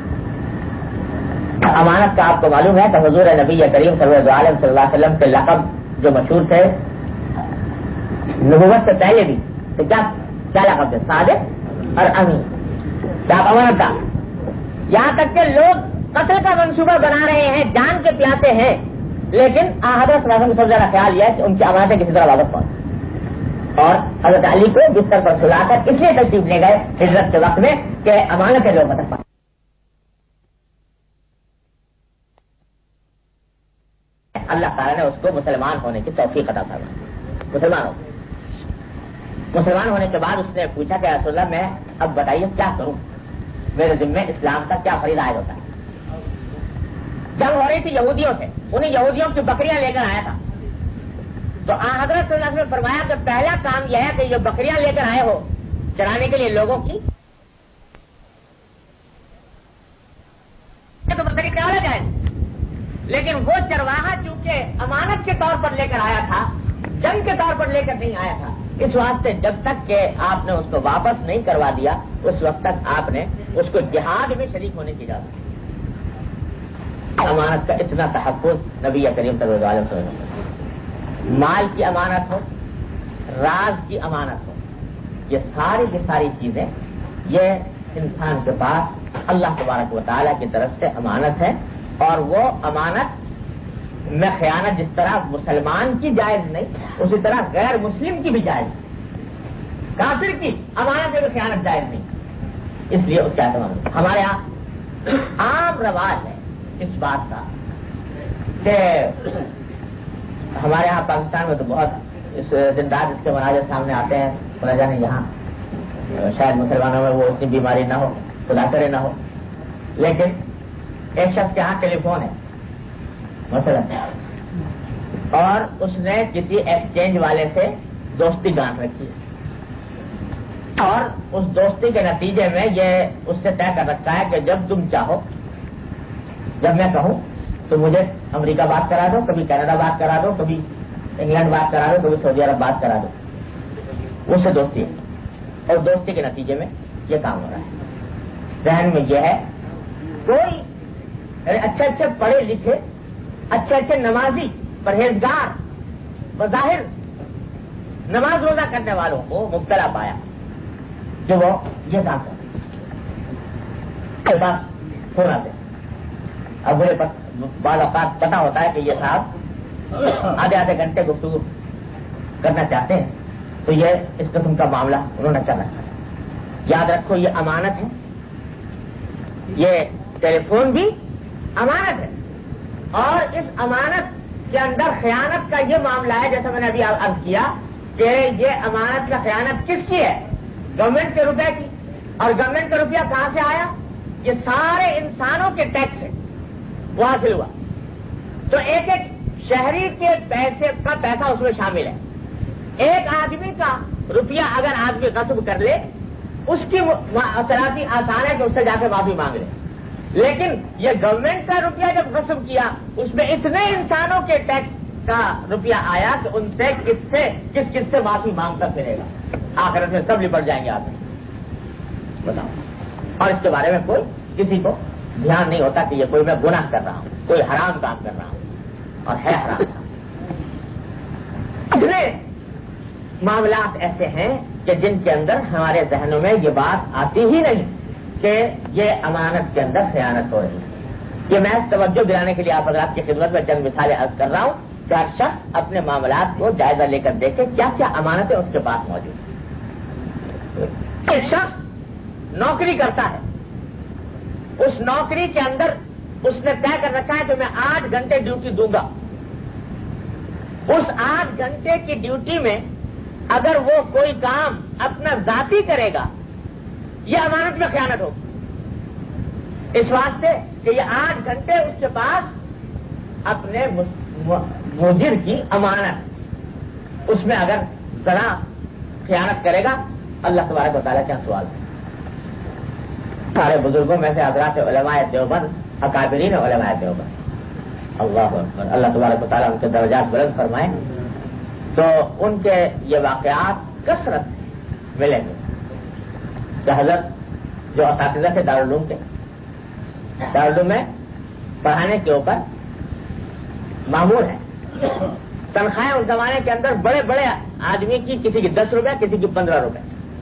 امانت کا آپ کو معلوم ہے کہ حضور نبی کریم صلی اللہ علیہ وسلم کے لقب جو مشہور تھے نبوت سے پہلے بھی، تو کیا کیا لقب تھے؟ صادق اور امین، کیا امانت دار۔ یہاں تک کہ لوگ قتل کا منصوبہ بنا رہے ہیں، جان کے پیاتے ہیں، لیکن حضرت رسول سب سے زیادہ خیال یہ ہے کہ ان کی امانتیں کسی طرح واپس پہنچ، اور حضرت علی کو بستر پر سلا کر اس لیے تشریف لے گئے ہجرت کے وقت میں کہ امانتیں لوگ واپس پہنچ۔ اللہ تعالیٰ نے اس کو مسلمان ہونے کی توفیق عطا فرمائی، مسلمان ہو مسلمان ہونے کے بعد اس نے پوچھا کہ رسول اللہ میں اب بتائیے کیا کروں، میرے ذمہ اسلام کا کیا فریضہ عائد ہوتا ہے۔ جنگ ہو رہی تھی یہودیوں سے، انہیں یہودیوں کی بکریاں لے کر آیا تھا، تو آن حضرت صلی اللہ علیہ وسلم نے فرمایا کہ پہلا کام یہ ہے کہ یہ بکریاں لے کر آئے ہو چرانے کے لیے لوگوں کی، تو بکری کیا ہو جائے، لیکن وہ چرواہا چونکہ امانت کے طور پر لے کر آیا تھا، جنگ کے طور پر لے کر نہیں آیا تھا، اس واسطے جب تک کہ آپ نے اس کو واپس نہیں کروا دیا اس وقت تک آپ نے اس کو جہاد میں شریک ہونے کی اجازت دی۔ امانت کا اتنا تحفظ نبی کریم صلی اللہ علیہ وسلم۔ مال کی امانت ہو، راز کی امانت ہو، یہ ساری کی ساری چیزیں یہ انسان کے پاس اللہ تبارک و تعالیٰ کی طرف سے امانت ہے، اور وہ امانت میں خیانت جس طرح مسلمان کی جائز نہیں، اسی طرح غیر مسلم کی بھی جائز نہیں، کافر کی امانت میں بھی خیانت جائز نہیں، اس لیے اس کا اہتمام ہے۔ ہمارے یہاں عام رواج ہے اس بات کا کہ ہمارے یہاں پاکستان میں تو بہت اس دن رات اس کے مناظر سامنے آتے ہیں، خدا جانے یہاں شاید مسلمانوں میں وہ اتنی بیماری نہ ہو، خدا کرے نہ ہو، لیکن ایک شخص کے ہاں ٹیلی فون ہے مثلا، اور اس نے کسی ایکسچینج والے سے دوستی گانٹ رکھی ہے، اور اس دوستی کے نتیجے میں یہ اس سے طے کر رکھا ہے کہ جب تم چاہو، جب میں کہوں تو مجھے امریکہ بات کرا دو، کبھی کینیڈا بات کرا دو، کبھی انگلینڈ بات کرا دو، کبھی سعودی عرب بات کرا دو، اس سے دوستی ہے، اور دوستی کے نتیجے میں یہ کام ہو رہا ہے۔ ذہن میں یہ ہے کوئی اچھے اچھے پڑھے لکھے، اچھے اچھے نمازی، پرہیزگار، بظاہر نماز روزہ کرنے والوں کو مبتلا پایا کہ وہ یہ کام کرتے بات ہونا دے۔ اب مجھے بعض اوقات پتا ہوتا ہے کہ یہ صاحب آدھے آدھے گھنٹے گفتگو کرنا چاہتے ہیں، تو یہ اس قسم کا معاملہ انہوں نے کر رکھا ہے۔ یاد رکھو یہ امانت ہے، یہ ٹیلی فون بھی امانت ہے، اور اس امانت کے اندر خیانت کا یہ معاملہ ہے، جیسا میں نے ابھی عرض کیا کہ یہ امانت کا خیانت کس کی ہے؟ گورنمنٹ کے روپے کی، اور گورنمنٹ کا روپیہ کہاں سے آیا؟ یہ سارے انسانوں کے ٹیکس سے وہ حاصل ہوا، تو ایک ایک شہری کے پیسے کا پیسہ اس میں شامل ہے۔ ایک آدمی کا روپیہ اگر آدمی غصب کر لے، اس کی تلافی آسان ہے کہ اس سے جا کے معافی مانگ لے، لیکن یہ گورنمنٹ کا روپیہ جب غصب کیا، اس میں اتنے انسانوں کے ٹیکس کا روپیہ آیا کہ ان سے کس سے کس کس سے معافی مانگ کر پھرے گا؟ آخرت میں سب لپٹ جائیں گے آدمی، بتاؤ۔ اور اس کے بارے میں کوئی کسی کو دھیان نہیں ہوتا کہ یہ کوئی میں گناہ کر رہا ہوں، کوئی حرام کام کر رہا ہوں، اور ہے حرام کام۔ اتنے معاملات ایسے ہیں کہ جن کے اندر ہمارے ذہنوں میں یہ بات آتی ہی نہیں کہ یہ امانت کے اندر خیانت ہو رہی ہے۔ یہ میں توجہ دلانے کے لیے آپ حضرات کی خدمت میں چند مثالیں عرض کر رہا ہوں کہ ہر شخص اپنے معاملات کو جائزہ لے کر دیکھے کیا کیا امانتیں اس کے پاس موجود ہیں۔ ایک شخص نوکری کرتا ہے، اس نوکری کے اندر اس نے طے کر رکھا ہے کہ میں آٹھ گھنٹے ڈیوٹی دوں گا۔ اس آٹھ گھنٹے کی ڈیوٹی میں اگر وہ کوئی کام اپنا ذاتی کرے گا، یہ امانت میں خیانت ہوگی، اس واسطے کہ یہ آٹھ گھنٹے اس کے پاس اپنے مدیر کی امانت، اس میں اگر ذرا خیانت کرے گا، اللہ تبارک و تعالیٰ کیا سوال ہے۔ سارے بزرگوں میں سے حضرات علماء دیوبند، اکابرین علماء دیوبند، اللہ اکبر، اللہ تبارک و تعالیٰ ان کے درجات بلند فرمائے، تو ان کے یہ واقعات کثرت ملیں گے کہ حضرت جو اساتذہ تھے دارالعلوم کے، دارالعلوم میں پڑھانے کے اوپر معمول ہے، تنخواہیں اس زمانے کے اندر بڑے بڑے آدمی کی کسی کی دس روپے کسی کی پندرہ روپے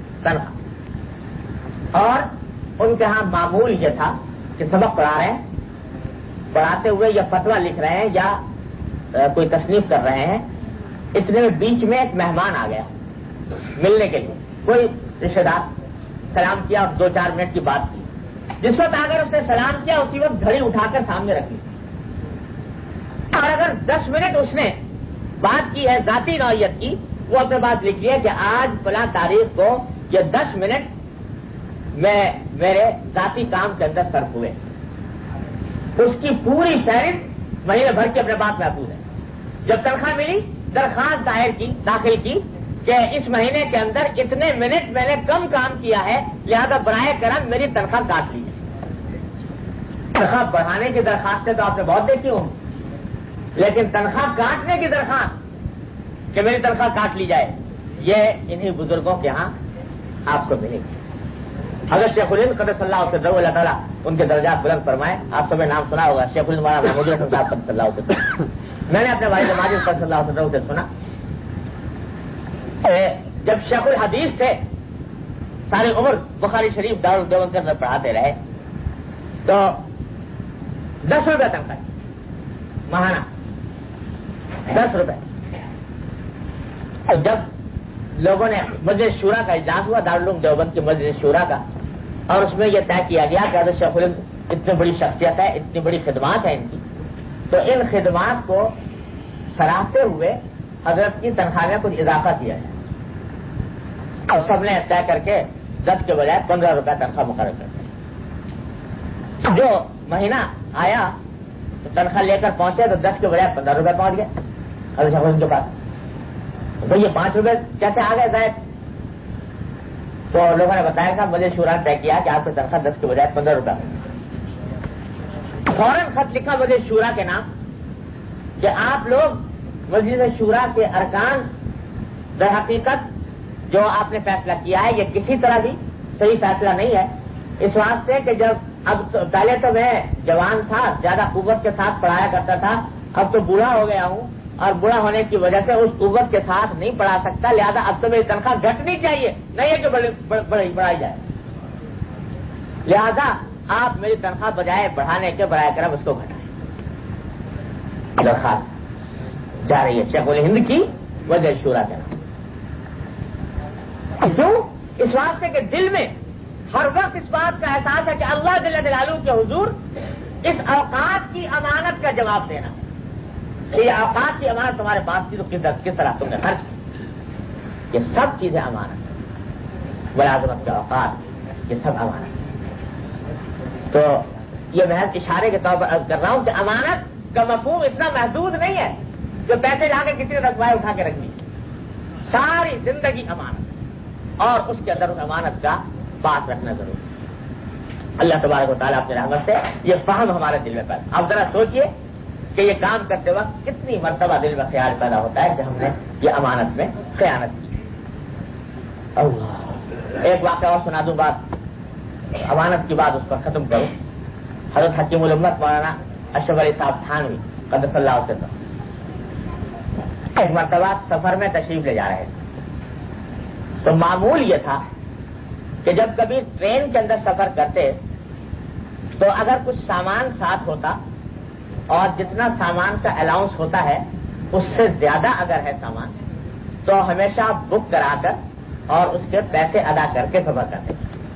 تنخواہ، اور ان کے ہاں معمول یہ تھا کہ سبق پڑھا رہے ہیں، پڑھاتے ہوئے یا فتویٰ لکھ رہے ہیں یا کوئی تصنیف کر رہے ہیں، اتنے میں بیچ میں ایک مہمان آ گیا ملنے کے لیے، کوئی رشتہ دار، سلام کیا اور دو چار منٹ کی بات کی۔ جس وقت اگر اس نے سلام کیا اسی وقت گھڑی اٹھا کر سامنے رکھی، اور اگر دس منٹ اس نے بات کی ہے ذاتی نوعیت کی، وہ اپنے بات لکھ لیا کہ آج فلاں تاریخ کو یہ دس منٹ میں میرے ذاتی کام کے اندر صرف ہوئے، اس کی پوری فہرست مہینے بھر کی اپنے پاس محفوظ ہے۔ جب تنخواہ ملی درخواست دائر کی داخل کی کہ اس مہینے کے اندر اتنے منٹ میں نے کم کام کیا ہے، لہذا برائے کرم میری تنخواہ کاٹ لی ہے۔ تنخواہ بڑھانے کی درخواستیں تو آپ نے بہت دیکھی ہوں، لیکن تنخواہ کاٹنے کی درخواست کہ میری تنخواہ کاٹ لی جائے، یہ انہی بزرگوں کے ہاں آپ کو ملے گی۔ حضرت شیخ الہند قدس اللہ علیہ وسلم، اللہ تعالیٰ ان کے درجات بلند فرمائے. آپ سب نے نام سنا ہوگا شیخ الہند مولانا محمود الحسن صاحب قدس اللہ علیہ وسلم. میں نے اپنے والد ماجد قدس اللہ علیہ وسلم سے سنا، جب شیخ الحدیث تھے ساری عمر بخاری شریف دارالدیوبند کے اندر پڑھاتے رہے تو دس روپے تنخواہ ماہانہ، دس روپے. جب لوگوں نے مجلس شورا کا اجلاس ہوا دارالعلوم دیوبند کے مجلس شورا کا، اور اس میں یہ طے کیا گیا کہ حضرت شیخ الہند اتنی بڑی شخصیت ہے، اتنی بڑی خدمات ہے ان کی، تو ان خدمات کو سراہتے ہوئے حضرت کی تنخواہ میں کچھ اضافہ کیا جائے. اور سب نے طے کر کے دس کے بجائے پندرہ روپے تنخواہ مقرر کر دی. جو مہینہ آیا تو تنخواہ لے کر پہنچے تو دس کے بجائے پندرہ روپے پہنچ گئے حضرت شیخ الہند کے پاس. تو یہ پانچ روپے کیسے آ گئے زائد؟ تو لوگوں نے بتایا کہ مجھے شورا نے طے کیا کہ آپ کی تنخواہ دس کے بجائے پندرہ روپے. فوراً خط لکھا مجھے شورا کے نام کہ آپ لوگ مجلس شورا کے ارکان در حقیقت جو آپ نے فیصلہ کیا ہے یہ کسی طرح بھی صحیح فیصلہ نہیں ہے. اس واسطے کہ جب اب تو پہلے تو میں جوان تھا، زیادہ قوت کے ساتھ پڑھایا کرتا تھا، اب تو بوڑھا ہو گیا ہوں اور بوڑھا ہونے کی وجہ سے اس قوت کے ساتھ نہیں پڑھا سکتا، لہذا اب تو میری تنخواہ گھٹنی چاہیے، نہیں ہے کہ بڑھائی جائے. لہذا آپ میری تنخواہ بجائے بڑھانے کے برائے کرم اس کو گھٹائیں. درخواست جا رہی ہے شیخ الہند کی وجہ شورا کے نام. کیوں؟ اس واسطے کے دل میں ہر وقت اس بات کا احساس ہے کہ اللہ جل جلالہ کے حضور اس اوقات کی امانت کا جواب دینا. یہ اوقات کی امانت تمہارے پاس تھی تو کس طرح تم نے خرچ کی؟ یہ سب چیزیں امانت، ملازمت کے اوقات یہ سب امانت. تو یہ محض اشارے کے طور پر عرض کر رہا ہوں کہ امانت کا مفہوم اتنا محدود نہیں ہے جو پیسے لا کے کسی نے رکھوائے اٹھا کے رکھ لی. ساری زندگی امانت، اور اس کے اندر اس امانت کا پاس رکھنا ضروری. اللہ تبارک و تعالیٰ اپنے رحمت سے یہ فہم ہمارے دل میں پیدا. اب ذرا سوچئے کہ یہ کام کرتے وقت کتنی مرتبہ دل میں خیال پیدا ہوتا ہے کہ ہم نے یہ امانت میں خیانت کی. اللہ ایک واقعہ اور سنا دوں، بات امانت کی بات اس پر ختم کروں. حضرت حکیم الامت مولانا اشرف علی صاحب تھانوی قدس اللہ علیہ وسلم ایک مرتبہ سفر میں تشریف لے جا رہے تھے. تو معمول یہ تھا کہ جب کبھی ٹرین کے اندر سفر کرتے تو اگر کچھ سامان ساتھ ہوتا اور جتنا سامان کا الاؤنس ہوتا ہے اس سے زیادہ اگر ہے سامان تو ہمیشہ بک کرا کر اور اس کے پیسے ادا کر کے سفر کرتے،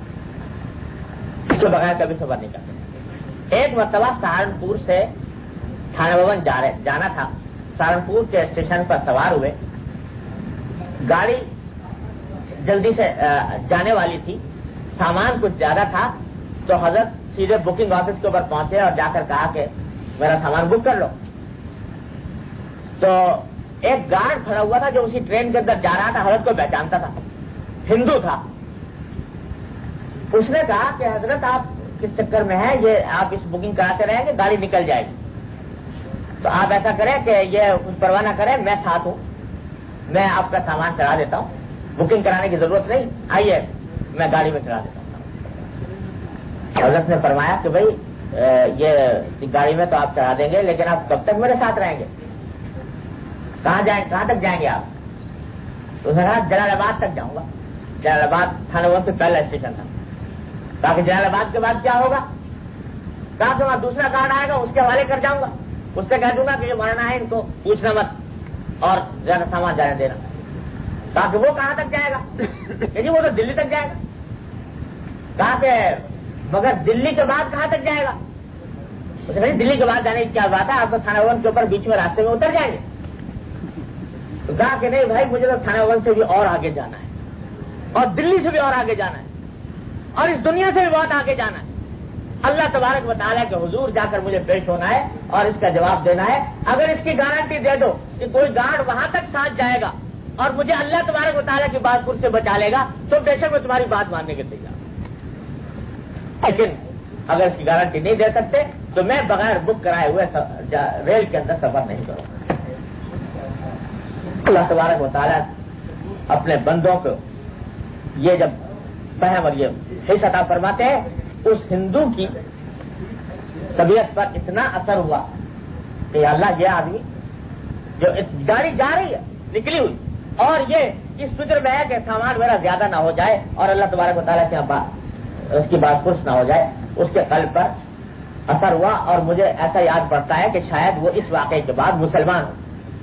اس کے بغیر کبھی سفر نہیں کرتے. ایک مرتبہ سہارنپور سے تھانہ بھون جا رہے جانا تھا. سہارنپور کے اسٹیشن پر سوار ہوئے، گاڑی جلدی سے جانے والی تھی، سامان کچھ زیادہ تھا، تو حضرت سیدھے بکنگ آفس کے اوپر پہنچے اور جا کر کہا کہ میرا سامان بک کر لو. تو ایک گارڈ کھڑا ہوا تھا جو اسی ٹرین کے اندر جا رہا تھا، حضرت کو پہچانتا تھا، ہندو تھا. اس نے کہا کہ حضرت آپ کس چکر میں ہیں، یہ آپ اس بکنگ کراتے رہیں گے گاڑی نکل جائے گی، تو آپ ایسا کریں کہ یہ پرواہ نہ کریں، میں ساتھ ہوں، میں آپ کا سامان چڑھا دیتا ہوں، بکنگ کرانے کی ضرورت نہیں، آئیے میں گاڑی میں چڑھا دیتا ہوں. حضرت نے فرمایا کہ بھائی یہ گاڑی میں تو آپ چڑھا دیں گے لیکن آپ کب تک میرے ساتھ رہیں گے، کہاں جائیں کہاں تک جائیں گے آپ؟ تو اس نے کہا جلال آباد تک جاؤں گا. جلال آباد تھانہ بھون سے پہلا اسٹیشن تھا. کہا کہ جلال آباد کے بعد کیا ہوگا؟ کہا کہ وہاں دوسرا گارڈ آئے گا اس کے حوالے کر جاؤں گا، اس سے کہہ دوں گا کہ یہ مرنا ہے، ان کو پوچھنا مت اور زیادہ سامان جانے دینا. کہا کہ وہ کہاں تک جائے گا؟ کہ جی وہ تو دلی تک جائے گا. کہا کہ مگر دلی کے بعد کہاں تک جائے گا؟ دلی کے بعد جانے کی کیا بات ہے، آپ تو تھانہ بھون کے اوپر بیچ میں راستے میں اتر جائیں گے. تو کہا کہ نہیں بھائی مجھے تو تھانہ بھون سے بھی اور آگے جانا ہے، اور دلی سے بھی اور آگے جانا ہے، اور اس دنیا سے بھی بہت آگے جانا ہے. اللہ تبارک و تعالیٰ کے حضور جا کر مجھے پیش ہونا ہے اور اس کا جواب دینا ہے. اگر اس کی گارنٹی دے دو کہ کوئی گارڈ وہاں تک ساتھ جائے گا اور مجھے اللہ تبارک و تعالیٰ کی بات پور سے بچا لے گا تو بے شک میں تمہاری بات ماننے کے تیار. لیکن اگر اس کی گارنٹی نہیں دے سکتے تو میں بغیر بک کرائے ہوئے ریل کے اندر سفر نہیں کروں گا. اللہ تبارک و تعالیٰ اپنے بندوں کو یہ جب فہم اور یہ حص عطا فرماتے ہیں. اس ہندو کی طبیعت پر اتنا اثر ہوا کہ اللہ یہ آدمی جو گاڑی جا رہی ہے نکلی ہوئی اور یہ اس فکر میں ہے کہ سامان میرا زیادہ نہ ہو جائے اور اللہ تبارک و تعالیٰ سے اس کی بات پرس نہ ہو جائے، اس کے قلب پر اثر ہوا اور مجھے ایسا یاد پڑتا ہے کہ شاید وہ اس واقعے کے بعد مسلمان ہو.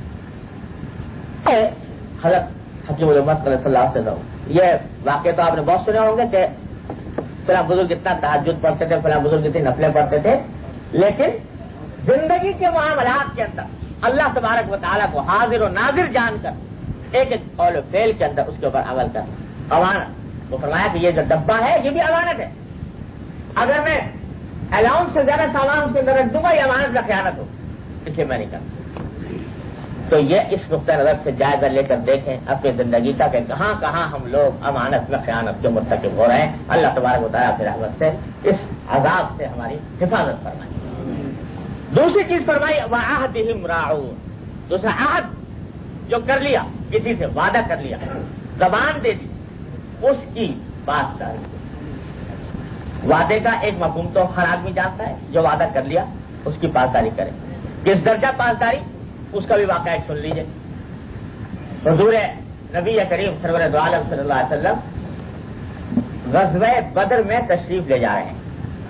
حضرت حکیم الامت صلی اللہ علیہ وسلم یہ واقعے تو آپ نے بہت سنے ہوں گے کہ فلاں بزرگ اتنا تہجد پڑھتے تھے، فلاں بزرگ اتنی نفلیں پڑھتے تھے، لیکن زندگی کے معاملات کے اندر اللہ تبارک و تعالیٰ کو حاضر و ناظر جان کر ایک ایک قول و فعل کے اندر اس کے اوپر عمل کر امانت. وہ فرمایا کہ یہ جو ڈبہ ہے یہ بھی امانت ہے، اگر میں الاؤنس سے زیادہ سامان اس کے اندر رکھ دوں گا یہ امانت کا خیانت ہو، اس لیے میں نہیں کرتا. تو یہ اس نقطۂ نظر سے جائزہ لے کر دیکھیں اپنی زندگی کا کہ کہاں کہاں ہم لوگ امانت و خیانت کے مرتکب ہو رہے ہیں. اللہ تبارک و تعالیٰ کی رحمت سے اس عذاب سے ہماری حفاظت فرمائے. دوسری چیز فرمائی وعہدہم راعون. دوسرا عہد جو کر لیا، کسی سے وعدہ کر لیا، زبان دے دی، اس کی پاسداری. وعدے کا ایک مفہوم تو ہر آدمی جانتا ہے، جو وعدہ کر لیا اس کی پاسداری کرے. کس درجہ پاسداری اس کا بھی واقعہ ایک سن لیجیے. حضور نبی کریم سرور دو عالم صلی اللہ علیہ وسلم غزوہ بدر میں تشریف لے جا رہے ہیں.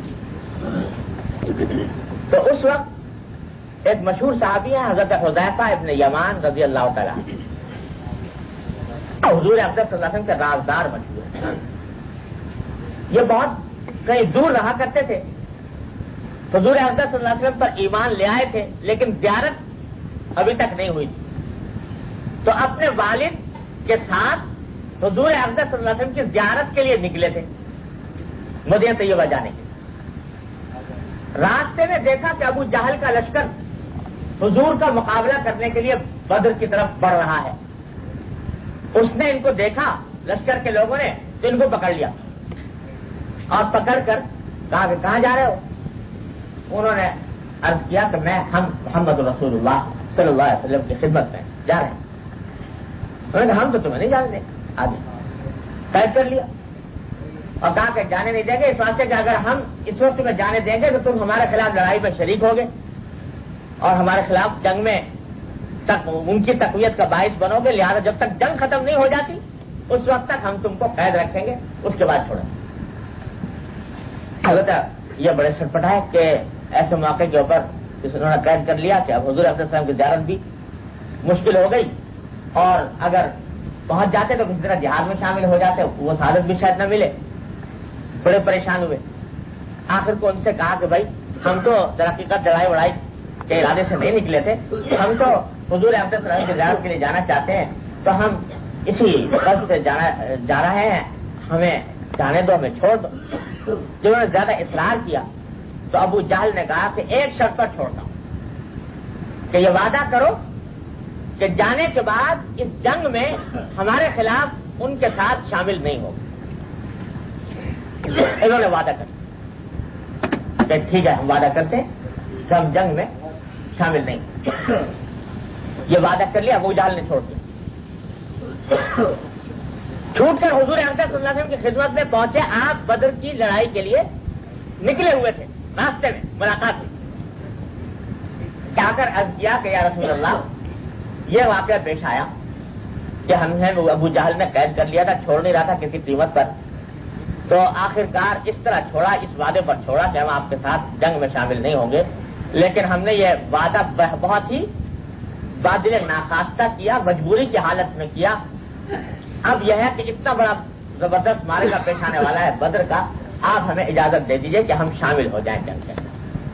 تو اس وقت ایک مشہور صحابی ہیں حضرت حذیفہ ابن یمان رضی اللہ تعالیٰ. حضور اقدس صلی اللہ علیہ وسلم کے رازدار مشہور ہیں. یہ بہت کہیں دور رہا کرتے تھے. حضور اقدس صلی اللہ علیہ وسلم پر ایمان لے آئے تھے لیکن زیارت ابھی تک نہیں ہوئی تھی. تو اپنے والد کے ساتھ حضور اقدس صلی اللہ علیہ وسلم کی زیارت کے لیے نکلے تھے مدینہ طیبہ جانے کے. راستے میں دیکھا کہ ابو جہل کا لشکر حضور کا مقابلہ کرنے کے لیے بدر کی طرف بڑھ رہا ہے. اس نے ان کو دیکھا لشکر کے لوگوں نے تو ان کو پکڑ لیا اور پکڑ کر کہا کہ کہاں جا رہے ہو؟ انہوں نے عرض کیا کہ میں ہم محمد رسول اللہ صلی اللہ علیہ وسلم کی خدمت میں جا رہے ہیں. انہوں نے کہا ہم تو تمہیں نہیں جانتے. آدمی قید کر لیا اور کہا کہ جانے نہیں دیں گے اس واسطے کہ اگر ہم اس وقت میں جانے دیں گے تو تم ہمارے خلاف لڑائی میں شریک ہوگے اور ہمارے خلاف جنگ میں تک ان کی تقویت کا باعث بنو گے. لہٰذا جب تک جنگ ختم نہیں ہو جاتی اس وقت تک ہم تم کو قید رکھیں گے، اس کے بعد چھوڑیں گے. البتہ یہ بڑے سٹپٹائے کہ ایسے موقع کے اوپر انہوں نے قید کر لیا کہ اب حضور علیہ السلام کی زیارت بھی مشکل ہو گئی اور اگر پہنچ جاتے تو کسی طرح جہاد میں شامل ہو جاتے، وہ سعادت بھی شاید نہ ملے. بڑے پریشان ہوئے. آخر کو ان سے کہا کہ بھائی ہم تو درحقیقت لڑائی وڑائی کے ارادے سے نہیں نکلے تھے، ہم تو حضور اقدس صلی اللہ علیہ وسلم کی زیارت کے لیے جانا چاہتے ہیں، تو ہم اسی قصد سے جا رہے ہیں، ہمیں جانے دو، ہمیں چھوڑ دو. جنہوں نے زیادہ اصرار کیا تو ابو جہل نے کہا کہ ایک شرط پر چھوڑتا ہوں کہ یہ وعدہ کرو کہ جانے کے بعد اس جنگ میں ہمارے خلاف ان کے ساتھ شامل نہیں ہوگا. انہوں نے وعدہ کر کہ ٹھیک ہے ہم وعدہ کرتے ہیں کہ ہم جنگ میں شامل نہیں. یہ وعدہ کر لیا. ابو جہل نے چھوڑ دیا. چھوٹ کر حضور اقدس صلی اللہ علیہ وسلم کی خدمت میں پہنچے. آپ بدر کی لڑائی کے لیے نکلے ہوئے تھے، راستے میں ملاقات ہوئی. کیا کر عرض کیا کہ یا رسول اللہ یہ واقعہ پیش آیا کہ ہم نے ابو جہل نے قید کر لیا تھا، چھوڑ نہیں رہا تھا کسی قیمت پر، تو آخرکار اس طرح چھوڑا، اس وعدے پر چھوڑا کہ ہم آپ کے ساتھ جنگ میں شامل نہیں ہوں گے. لیکن ہم نے یہ وعدہ بہت ہی بادل ناخواستہ کیا، مجبوری کی حالت میں کیا. اب یہ ہے کہ اتنا بڑا زبردست معرکہ پیش آنے والا ہے بدر کا، آپ ہمیں اجازت دے دیجئے کہ ہم شامل ہو جائیں جنگ کے.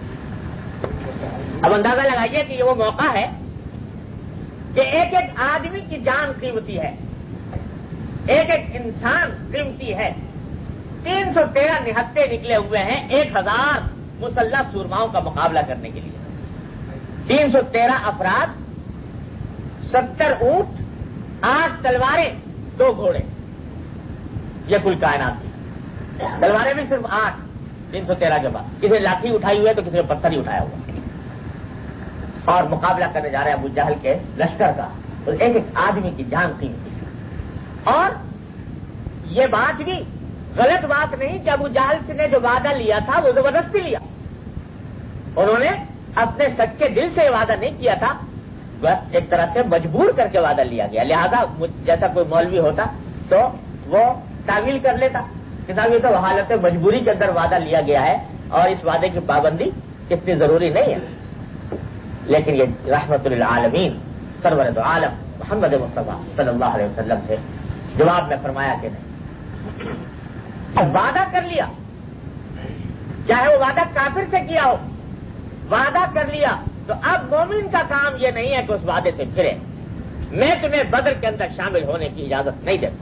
اب اندازہ لگائیے کہ یہ وہ موقع ہے کہ ایک ایک آدمی کی جان قیمتی ہے، ایک ایک انسان قیمتی ہے. تین سو تیرہ نہتے نکلے ہوئے ہیں ایک ہزار مسلح سورماؤں کا مقابلہ کرنے کے لیے. تین سو تیرہ افراد، ستر اونٹ، آٹھ تلواریں، دو گھوڑے. یہ کل کائنات تھی. تلواریں بھی صرف آٹھ تین سو تیرہ کے بعد. کسی نے لاٹھی اٹھائی ہوئی ہے تو کسی نے پتھر ہی اٹھایا ہوا اور مقابلہ کرنے جا رہے ہیں ابو جہل کے لشکر کا. تو ایک ایک آدمی کی جان قیمتی. اور یہ بات بھی غلط بات نہیں کہ ابو جہل سے نے جو وعدہ لیا تھا وہ زبردستی لیا. انہوں نے اپنے سچے دل سے وعدہ نہیں کیا تھا, ایک طرح سے مجبور کر کے وعدہ لیا گیا. لہذا جیسا کوئی مولوی ہوتا تو وہ تعویل کر لیتا کہ صاحب یہ تو حالت مجبوری کے اندر وعدہ لیا گیا ہے اور اس وعدے کی پابندی اتنی ضروری نہیں ہے. لیکن یہ رحمت للعالمین سرور دو عالم محمد مصطفیٰ صلی اللہ علیہ وسلم سے جواب میں فرمایا کہ نہیں, اب وعدہ کر لیا, چاہے وہ وعدہ کافر سے کیا ہو, وعدہ کر لیا تو اب مومن کا کام یہ نہیں ہے کہ اس وعدے سے پھرے. میں تمہیں بدر کے اندر شامل ہونے کی اجازت نہیں دیتا.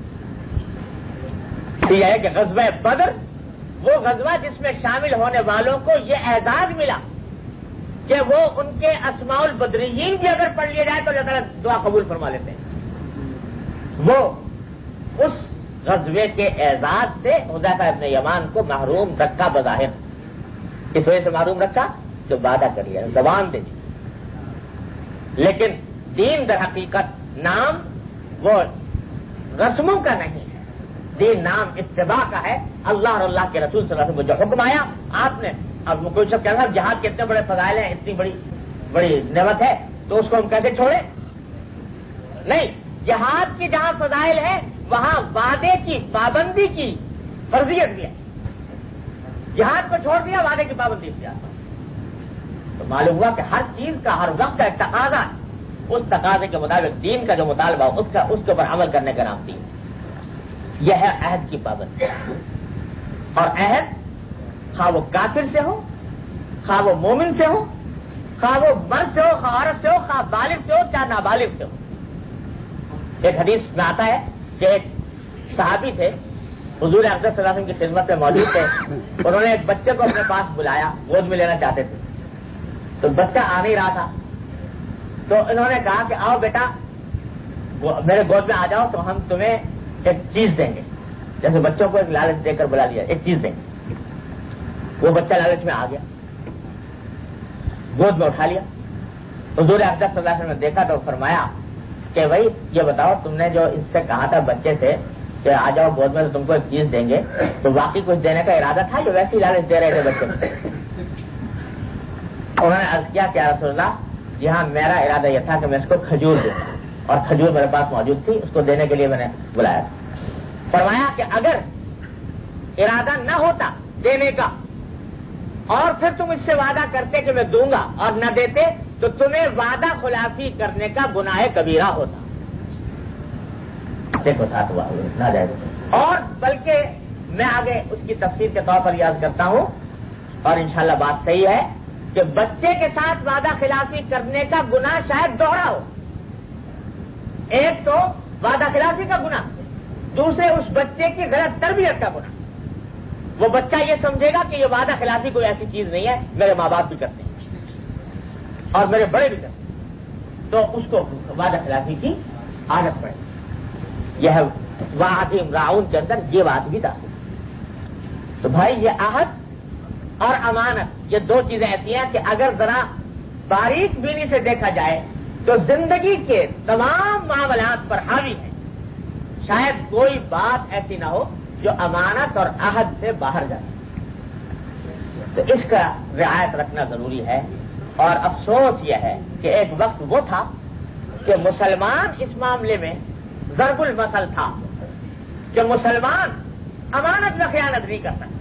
یہ ہے کہ غزوہ بدر وہ غزوہ جس میں شامل ہونے والوں کو یہ اعزاز ملا کہ وہ ان کے اسماء البدریین بھی اگر پڑھ لیا جائے تو اللہ تعالیٰ دعا قبول فرما لیتے ہیں. وہ اس غزوے کے اعزاز سے حذیفہ ابن یمان کو محروم رکھا بظاہر. اس وجہ سے معلوم رکھا جو وعدہ کر لیا, زبان دے دی. لیکن دین در حقیقت نام وہ رسموں کا نہیں ہے, دین نام اتباع کا ہے. اللہ اور اللہ کے رسول صلی اللہ علیہ وسلم جو حکم آیا آپ نے, اب وہ کوئی سب کہہ رہا جہاد کے اتنے بڑے فضائل ہیں, اتنی بڑی بڑی نعمت ہے تو اس کو ہم کیسے چھوڑیں؟ نہیں, جہاد کی جہاں فضائل ہے وہاں وعدے کی پابندی کی فرضیت بھی ہے. جہاد کو چھوڑ دیا, وعدے کی پابندی کیا تو معلوم ہوا کہ ہر چیز کا ہر وقت ایک تقاضا ہے. اس تقاضے کے مطابق دین کا جو مطالبہ ہو اس کا اس کے اوپر عمل کرنے کا نام دین. یہ ہے عہد کی پابندی. اور عہد خواہ وہ کافر سے ہو, خواہ وہ مومن سے ہو, خواہ وہ مرد سے ہو, خواہ عورت سے ہو, خواہ بالغ سے ہو, چاہے نابالغ سے ہو. ایک حدیث میں آتا ہے کہ ایک صحابی تھے, حضور اقدس صلی اللہ علیہ وسلم کی خدمت میں موجود تھے. انہوں نے ایک بچے کو اپنے پاس بلایا, گود میں لینا چاہتے تھے تو بچہ آ نہیں رہا تھا. تو انہوں نے کہا کہ آؤ بیٹا میرے گود میں آ جاؤ تو ہم تمہیں ایک چیز دیں گے. جیسے بچوں کو ایک لالچ دے کر بلا لیا, ایک چیز دیں گے. وہ بچہ لالچ میں آ گیا, گود میں اٹھا لیا. حضور اقدس صلی اللہ علیہ وسلم نے دیکھا تو فرمایا کہ بھائی یہ بتاؤ تم نے جو اس سے کہا تھا بچے سے کہ آ جاؤ گود میں تو تم کو ایک چیز دیں گے, تو واقعی کچھ دینے کا ارادہ تھا جو ویسے ہی لالچ دے رہے تھے بچے کو؟ انہوں نے عرض کیا کہ یا رسول اللہ جی ہاں میرا ارادہ یہ تھا کہ میں اس کو کھجور دوں, اور کھجور میرے پاس موجود تھی, اس کو دینے کے لیے میں نے بلایا. فرمایا کہ اگر ارادہ نہ ہوتا دینے کا اور پھر تم اس سے وعدہ کرتے کہ میں دوں گا اور نہ دیتے تو تمہیں وعدہ خلافی کرنے کا گناہ کبیرہ ہوتا. دیکھو ساتھ ہوا نہ جائے. اور بلکہ میں آگے اس کی تفصیل کے طور پر یاد کرتا ہوں, اور انشاءاللہ بات صحیح ہے کہ بچے کے ساتھ وعدہ خلافی کرنے کا گناہ شاید دوہرا ہو. ایک تو وعدہ خلافی کا گناہ, دوسرے اس بچے کی غلط تربیت کا گناہ. وہ بچہ یہ سمجھے گا کہ یہ وعدہ خلافی کوئی ایسی چیز نہیں ہے, میرے ماں باپ بھی کرتے ہیں اور میرے بڑے بھی کرتے ہیں, تو اس کو وعدہ خلافی کی عادت پڑے. یہ ہے وعدہم راعون کے اندر یہ بات بھی داخل. تو بھائی یہ عہد اور امانت یہ دو چیزیں ایسی ہیں کہ اگر ذرا باریک بینی سے دیکھا جائے تو زندگی کے تمام معاملات پر حاوی ہے. شاید کوئی بات ایسی نہ ہو جو امانت اور عہد سے باہر جائے. تو اس کا رعایت رکھنا ضروری ہے. اور افسوس یہ ہے کہ ایک وقت وہ تھا کہ مسلمان اس معاملے میں ضرب المثل تھا کہ مسلمان امانت میں خیانت نہیں کر سکتا,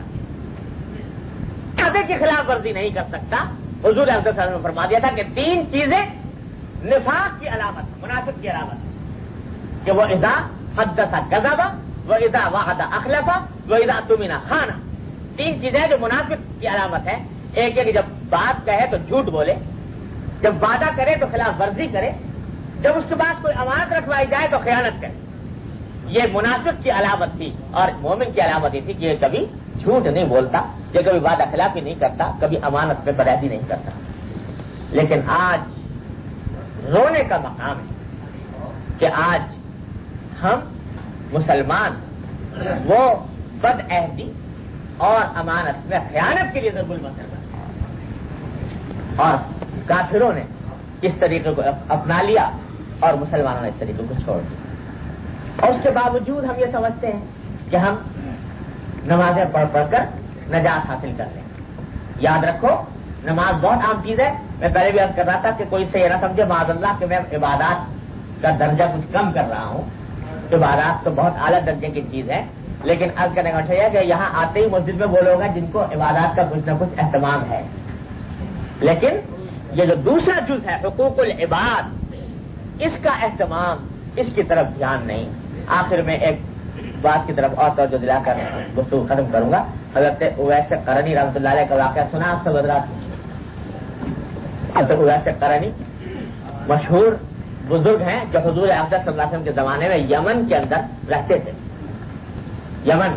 عہدے کی خلاف ورزی نہیں کر سکتا. حضور اقدس صلی اللہ علیہ وسلم نے فرما دیا تھا کہ تین چیزیں نفاق کی علامت, منافق کی علامت ہے کہ وہ اذا حدث کذب, وہ اذا وعد اخلف, وہ اذا اؤتمن خان. تین چیزیں جو منافق کی علامت ہے. ایک ہے کہ جب بات کہے تو جھوٹ بولے, جب وعدہ کرے تو خلاف ورزی کرے, جب اس کے پاس کوئی امانت رکھوائی جائے تو خیانت کرے. یہ منافق کی علامت تھی. اور مومن کی علامت یہ تھی کہ یہ کبھی جھوٹ نہیں بولتا, یہ کبھی وعدہ خلافی نہیں کرتا, کبھی امانت پہ برہمی نہیں کرتا. لیکن آج رونے کا مقام ہے کہ آج ہم مسلمان وہ بد عہدی اور امانت میں خیانت کے لیے ضرب المثل کرتے ہیں, اور کافروں نے اس طریقے کو اپنا لیا اور مسلمانوں نے اس طریقے کو چھوڑ دیا. اور اس کے باوجود ہم یہ سمجھتے ہیں کہ ہم نمازیں پڑھ پڑھ کر نجات حاصل کر لیں. یاد رکھو نماز بہت عام چیز ہے. میں پہلے بھی عرض کر رہا تھا کہ کوئی سے یہ نہ سمجھے معاذ اللہ کہ میں عبادات کا درجہ کچھ کم کر رہا ہوں. عبادات تو بہت اعلیٰ درجے کی چیز ہے, لیکن عرض کرنے کا مطلب یہ ہے کہ یہاں آتے ہی مسجد میں وہ لوگ ہیں جن کو عبادات کا کچھ نہ کچھ اہتمام ہے, لیکن یہ جو دوسرا جز ہے حقوق العباد, اس کا اہتمام, اس کی طرف دھیان نہیں. آخر میں ایک بات کی طرف اور توجہ دلا کر گفتگو ختم کروں گا. حضرت اویس قرنی رحمۃ اللہ علیہ کا واقعہ سنا آپ سب حضرات؟ حضرت اویس قرنی مشہور بزرگ ہیں جو حضور اقدس صلی اللہ علیہ وسلم کے زمانے میں یمن کے اندر رہتے تھے. یمن,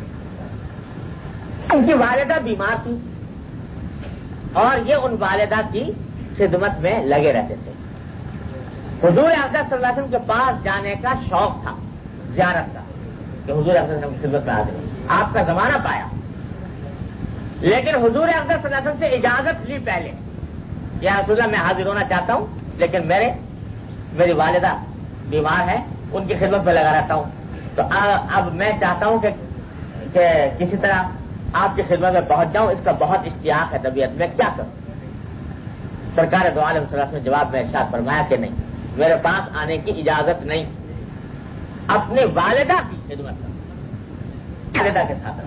ان کی والدہ بیمار تھی اور یہ ان والدہ کی خدمت میں لگے رہتے تھے. حضور اقدس صلی اللہ علیہ وسلم کے پاس جانے کا شوق تھا, زیارت کا, کہ حضور اقدس صلی اللہ علیہ وسلم کی خدمت میں حاضر ہوں. آپ کا زمانہ پایا, لیکن حضور اقدس صلی اللہ علیہ وسلم سے اجازت لی پہلے, یا رسول اللہ میں حاضر ہونا چاہتا ہوں لیکن میرے میری والدہ بیمار ہے, ان کی خدمت میں لگا رہتا ہوں, تو اب میں چاہتا ہوں کہ, کہ کسی طرح آپ کی خدمت میں پہنچ جاؤں, اس کا بہت اشتیاق ہے طبیعت میں, کیا کروں؟ سرکار دو عالم صلی اللہ علیہ وسلم نے جواب میں ارشاد فرمایا کہ نہیں, میرے پاس آنے کی اجازت نہیں, اپنے والدہ کی خدمت کرو, والدہ کے ساتھ.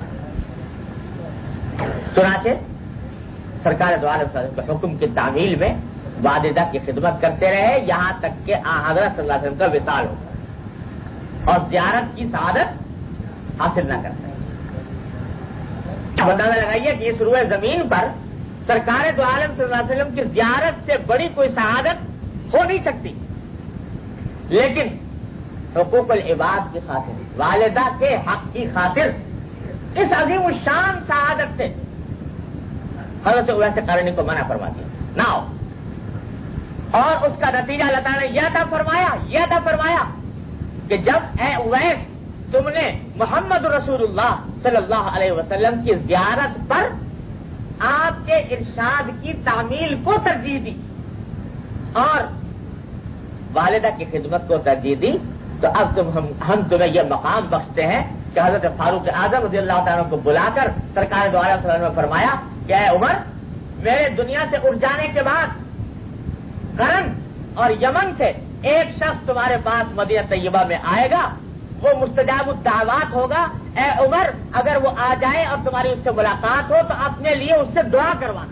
چنانچہ سرکار دو عالم صلی اللہ علیہ وسلم کے حکم کی تعمیل میں والدہ کی خدمت کرتے رہے یہاں تک کہ آن حضرت صلی اللہ علیہ وسلم کا وصال ہو اور زیارت کی سعادت حاصل نہ کر سکے. اندازہ لگائیے کہ اس روئے زمین پر سرکار دو عالم صلی اللہ علیہ وسلم کی زیارت سے بڑی کوئی سعادت ہو نہیں سکتی, لیکن حقوق العباد کی خاطر, والدہ کے حق کی خاطر اس عظیم الشان سعادت سے حضرت اویس قرنی کو منع فرما دیا نہ ہو. اور اس کا نتیجہ اللہ تعالیٰ نے یہ عطا فرمایا یہ عطا فرمایا کہ جب اے اویس تم نے محمد رسول اللہ صلی اللہ علیہ وسلم کی زیارت پر آپ کے ارشاد کی تعمیل کو ترجیح دی اور والدہ کی خدمت کو ترجیح دی, تو اب تم ہم, ہم تمہیں یہ مقام بخشتے ہیں کہ حضرت فاروق اعظم رضی اللہ تعالیٰ کو بلا کر سرکار دو عالم صلی اللہ علیہ وسلم نے فرمایا کہ اے عمر, میرے دنیا سے اٹھ جانے کے بعد قرن اور یمن سے ایک شخص تمہارے پاس مدینہ طیبہ میں آئے گا, وہ مستجاب الدعوات ہوگا. اے عمر, اگر وہ آ جائے اور تمہاری اس سے ملاقات ہو تو اپنے لیے اس سے دعا کروانا.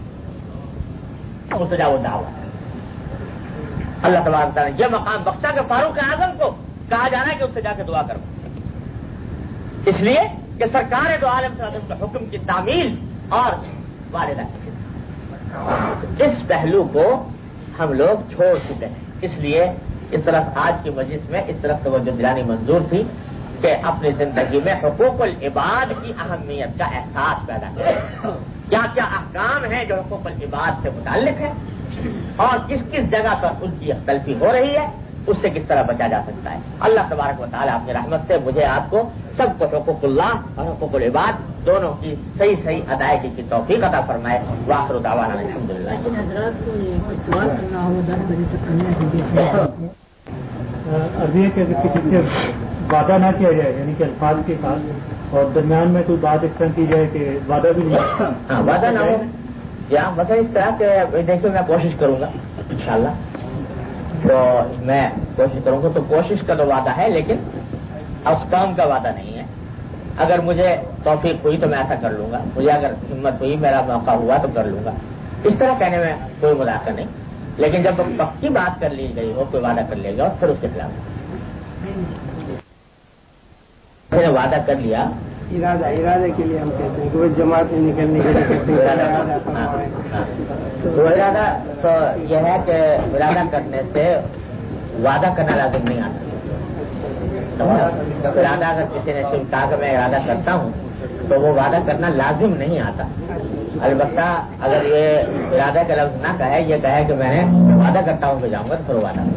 مستجاب الدعوات اللہ تبارک تعالیٰ نے یہ مقام بخشا کہ فاروق اعظم کو کہا جانا ہے کہ اس سے جا کے دعا کرو, اس لیے کہ سرکار دو عالم صلی اللہ علیہ وسلم کے حکم کی تعمیل اور والدہ کی خدمت, اس پہلو کو ہم لوگ چھوڑ چکے ہیں. اس لیے اس طرف آج کی مجلس میں اس طرف توجہ دلانی منظور تھی کہ اپنی زندگی میں حقوق العباد کی اہمیت کا احساس پیدا کریں. کیا کیا احکام ہیں جو حقوق العباد سے متعلق ہیں اور کس کس جگہ پر ان کی اختلافی ہو رہی ہے, اس سے کس طرح بچا جا سکتا ہے. اللہ تبارک و تعالیٰ اپنی رحمت سے مجھے آپ کو سب کو حقوق اللہ اور حقوق العباد دونوں کی صحیح صحیح ادائیگی کی توفیق عطا فرمائے. وآخر دعوانا الحمدللہ.
ابھی کہ کسی سے وعدہ نہ کیا جائے, یعنی کہ الفاظ کے ساتھ, اور درمیان میں کوئی بات اس طرح کی جائے کہ وعدہ بھی نہیں,
وعدہ نہ ہو. یا مثلا اس طرح کہ دیکھیے میں کوشش کروں گا انشاءاللہ, تو میں کوشش کروں گا, تو کوشش کا تو وعدہ ہے لیکن احکام کا وعدہ نہیں ہے. اگر مجھے توفیق ہوئی تو میں ایسا کر لوں گا, مجھے اگر ہمت ہوئی, میرا موقع ہوا تو کر لوں گا. اس طرح کہنے میں کوئی مذاکرہ نہیں, لیکن جب پکی بات کر لی گئی ہو, کوئی وعدہ کر لیا گیا پھر اس کے خلاف میں نے وعدہ کر لیا.
ارادہ ارادے کے لیے ہم کہتے ہیں کہ وہ جماعت سے نکلنے کے لیے
تو ارادہ تو یہ ہے کہ ارادہ کرنے سے وعدہ کرنا لازم نہیں آتا. ارادہ اگر کسی نے صرف کہا کہ میں ارادہ کرتا ہوں تو وہ وعدہ کرنا لازم نہیں آتا. البتہ اگر یہ ارادہ کا لفظ نہ کہے, یہ کہے کہ میں نے وعدہ کرتا ہوں کہ جاؤں گا, تو پھر وعدہ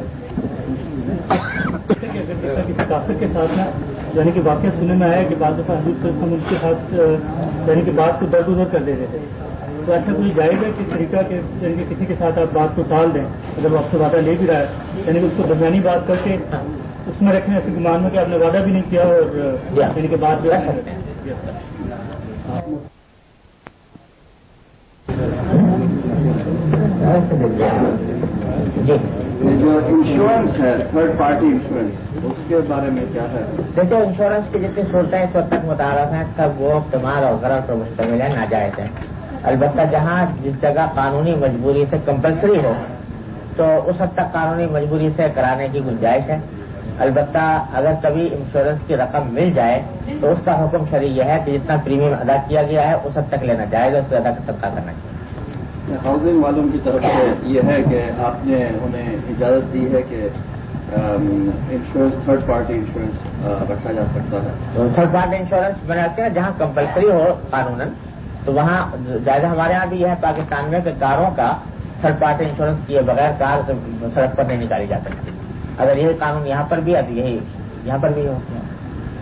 کافر کے ساتھ نا, یعنی کہ واقعہ سننے میں آیا کہ بعض دفعہ حضور ہم اس کے ساتھ یعنی کہ بات کو در گزر کر دے دیتے. تو ایسا کوئی جائز ہے کہ طریقہ کے یعنی کہ کسی کے ساتھ آپ بات کو ٹال دیں اگر وہ آپ سے وعدہ لے بھی رہا ہے, یعنی کہ اس کو درمیانی بات کر کے اس میں رکھنے ایسے گمان میں کہ آپ نے وعدہ بھی نہیں کیا اور یعنی کہ بات بھی
جو انشورنس ہے تھرڈ پارٹی انشورنس اس کے بارے میں کیا ہے؟
دیکھو انشورنس کی جتنی صورتیں اس وقت تک متعارف ہیں سب وہ کمال اور غرض پر مشتمل ہے، ناجائز ہے. البتہ جہاں جس جگہ قانونی مجبوری سے کمپلسری ہو تو اس حد تک قانونی مجبوری سے کرانے کی گنجائش ہے. البتہ اگر کبھی انشورنس کی رقم مل جائے تو اس کا حکم شرعی یہ ہے کہ جتنا پریمیم ادا کیا گیا ہے اس حد تک لینا جائے گا، اس سے ادا کا صدقہ کرنا چاہیے.
ہاؤسنگ والوں کی طرف سے یہ ہے کہ آپ نے انہیں اجازت دی ہے کہ انشورنس تھرڈ پارٹی انشورنس رکھا جا سکتا ہے.
تھرڈ پارٹی انشورنس بناتے ہیں جہاں کمپلسری ہو قانوناً تو وہاں جائزہ. ہمارے یہاں بھی یہ ہے پاکستان میں کہ کاروں کا تھرڈ پارٹی انشورنس کیے بغیر کار سڑک پر نہیں نکالی جا سکتی. اگر یہی قانون یہاں پر بھی ہے تو یہی یہاں پر بھی ہوتا ہے.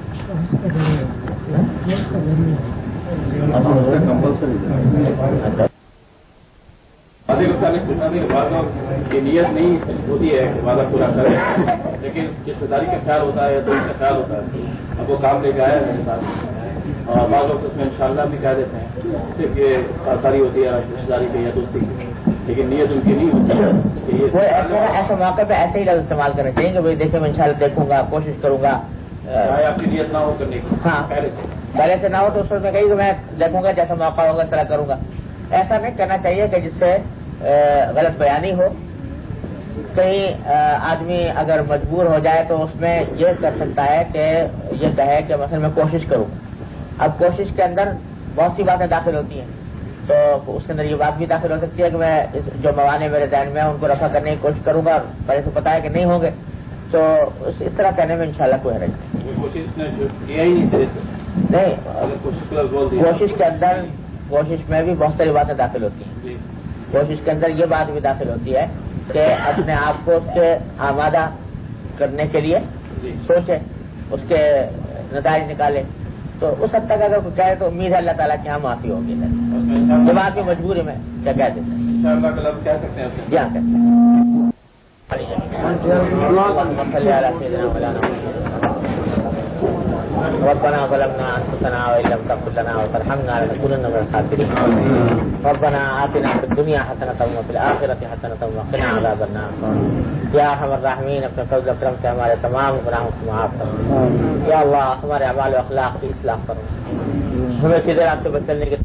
وعدے کو سامنے پوچھنا تھا کہ بعض کی نیت نہیں ہوتی ہے کہ وعدہ پورا کرے، لیکن رشتے داری کا خیال ہوتا ہے یا دوست کا خیال ہوتا ہے. اب وہ کام لے کے آیا میرے ساتھ اور بعض وقت اس میں انشاءاللہ بھی کہہ دیتے ہیں صرف یہ سرکاری ہوتی ہے رشتے داری کی یا دوستی کی، لیکن نیت ان کی نہیں ہوتی.
وہ ایسے موقع پہ ایسے ہی لفظ استعمال کرنا چاہیے کہ بھائی دیکھیں میں انشاءاللہ دیکھوں گا، کوشش کروں گا.
آپ کی نیت نہ ہو کرنے کی.
ہاں
پہلے سے
پہلے سے نہ ہو تو اس میں کہی کہ میں دیکھوں گا جیسا موقع ہوگا اس طرح کروں گا. ایسا نہیں کرنا چاہیے کہ جس سے غلط بیانی ہو. کہیں آدمی اگر مجبور ہو جائے تو اس میں یہ کر سکتا ہے کہ یہ کہے کہ مثلا میں کوشش کروں. اب کوشش کے اندر بہت سی باتیں داخل ہوتی ہیں تو اس کے اندر یہ بات بھی داخل ہو سکتی ہے کہ میں جو موانع میرے ذہن میں ان کو رفع کرنے کی کوشش کروں گا، پہلے سے پتا ہے کہ نہیں ہوں گے تو اس طرح کہنے میں انشاءاللہ کوئی حرج نہیں. کوشش کے اندر کوشش میں بھی بہت ساری باتیں داخل ہوتی ہیں. کوشش کے اندر یہ بات بھی داخل ہوتی ہے کہ اپنے آپ کو اس کے آمادہ کرنے کے لیے سوچے، اس کے نتائج نکالے. تو اس حد تک اگر کوئی کہے تو امید ہے اللہ تعالیٰ کی یہاں معافی ہوگی. جب آپ کی مجبوری میں کیا کہہ دیتے ہیں جی ہاں ربنا ظلمنا انفسنا وان لم تغفر لنا وترحمنا لنكونن من الخاسرين. ربنا آتنا في الدنيا حسنة وفي الآخرة حسنة وقنا عذاب النار. یا ارحم الراحمین اپنے فضل و کرم سے ہمارے تمام گناہوں کو معاف کرو. یا اللہ ہمارے اعمال و اخلاق کی اصلاح کرو، ہمیں سیدھے راستے پر چلنے کی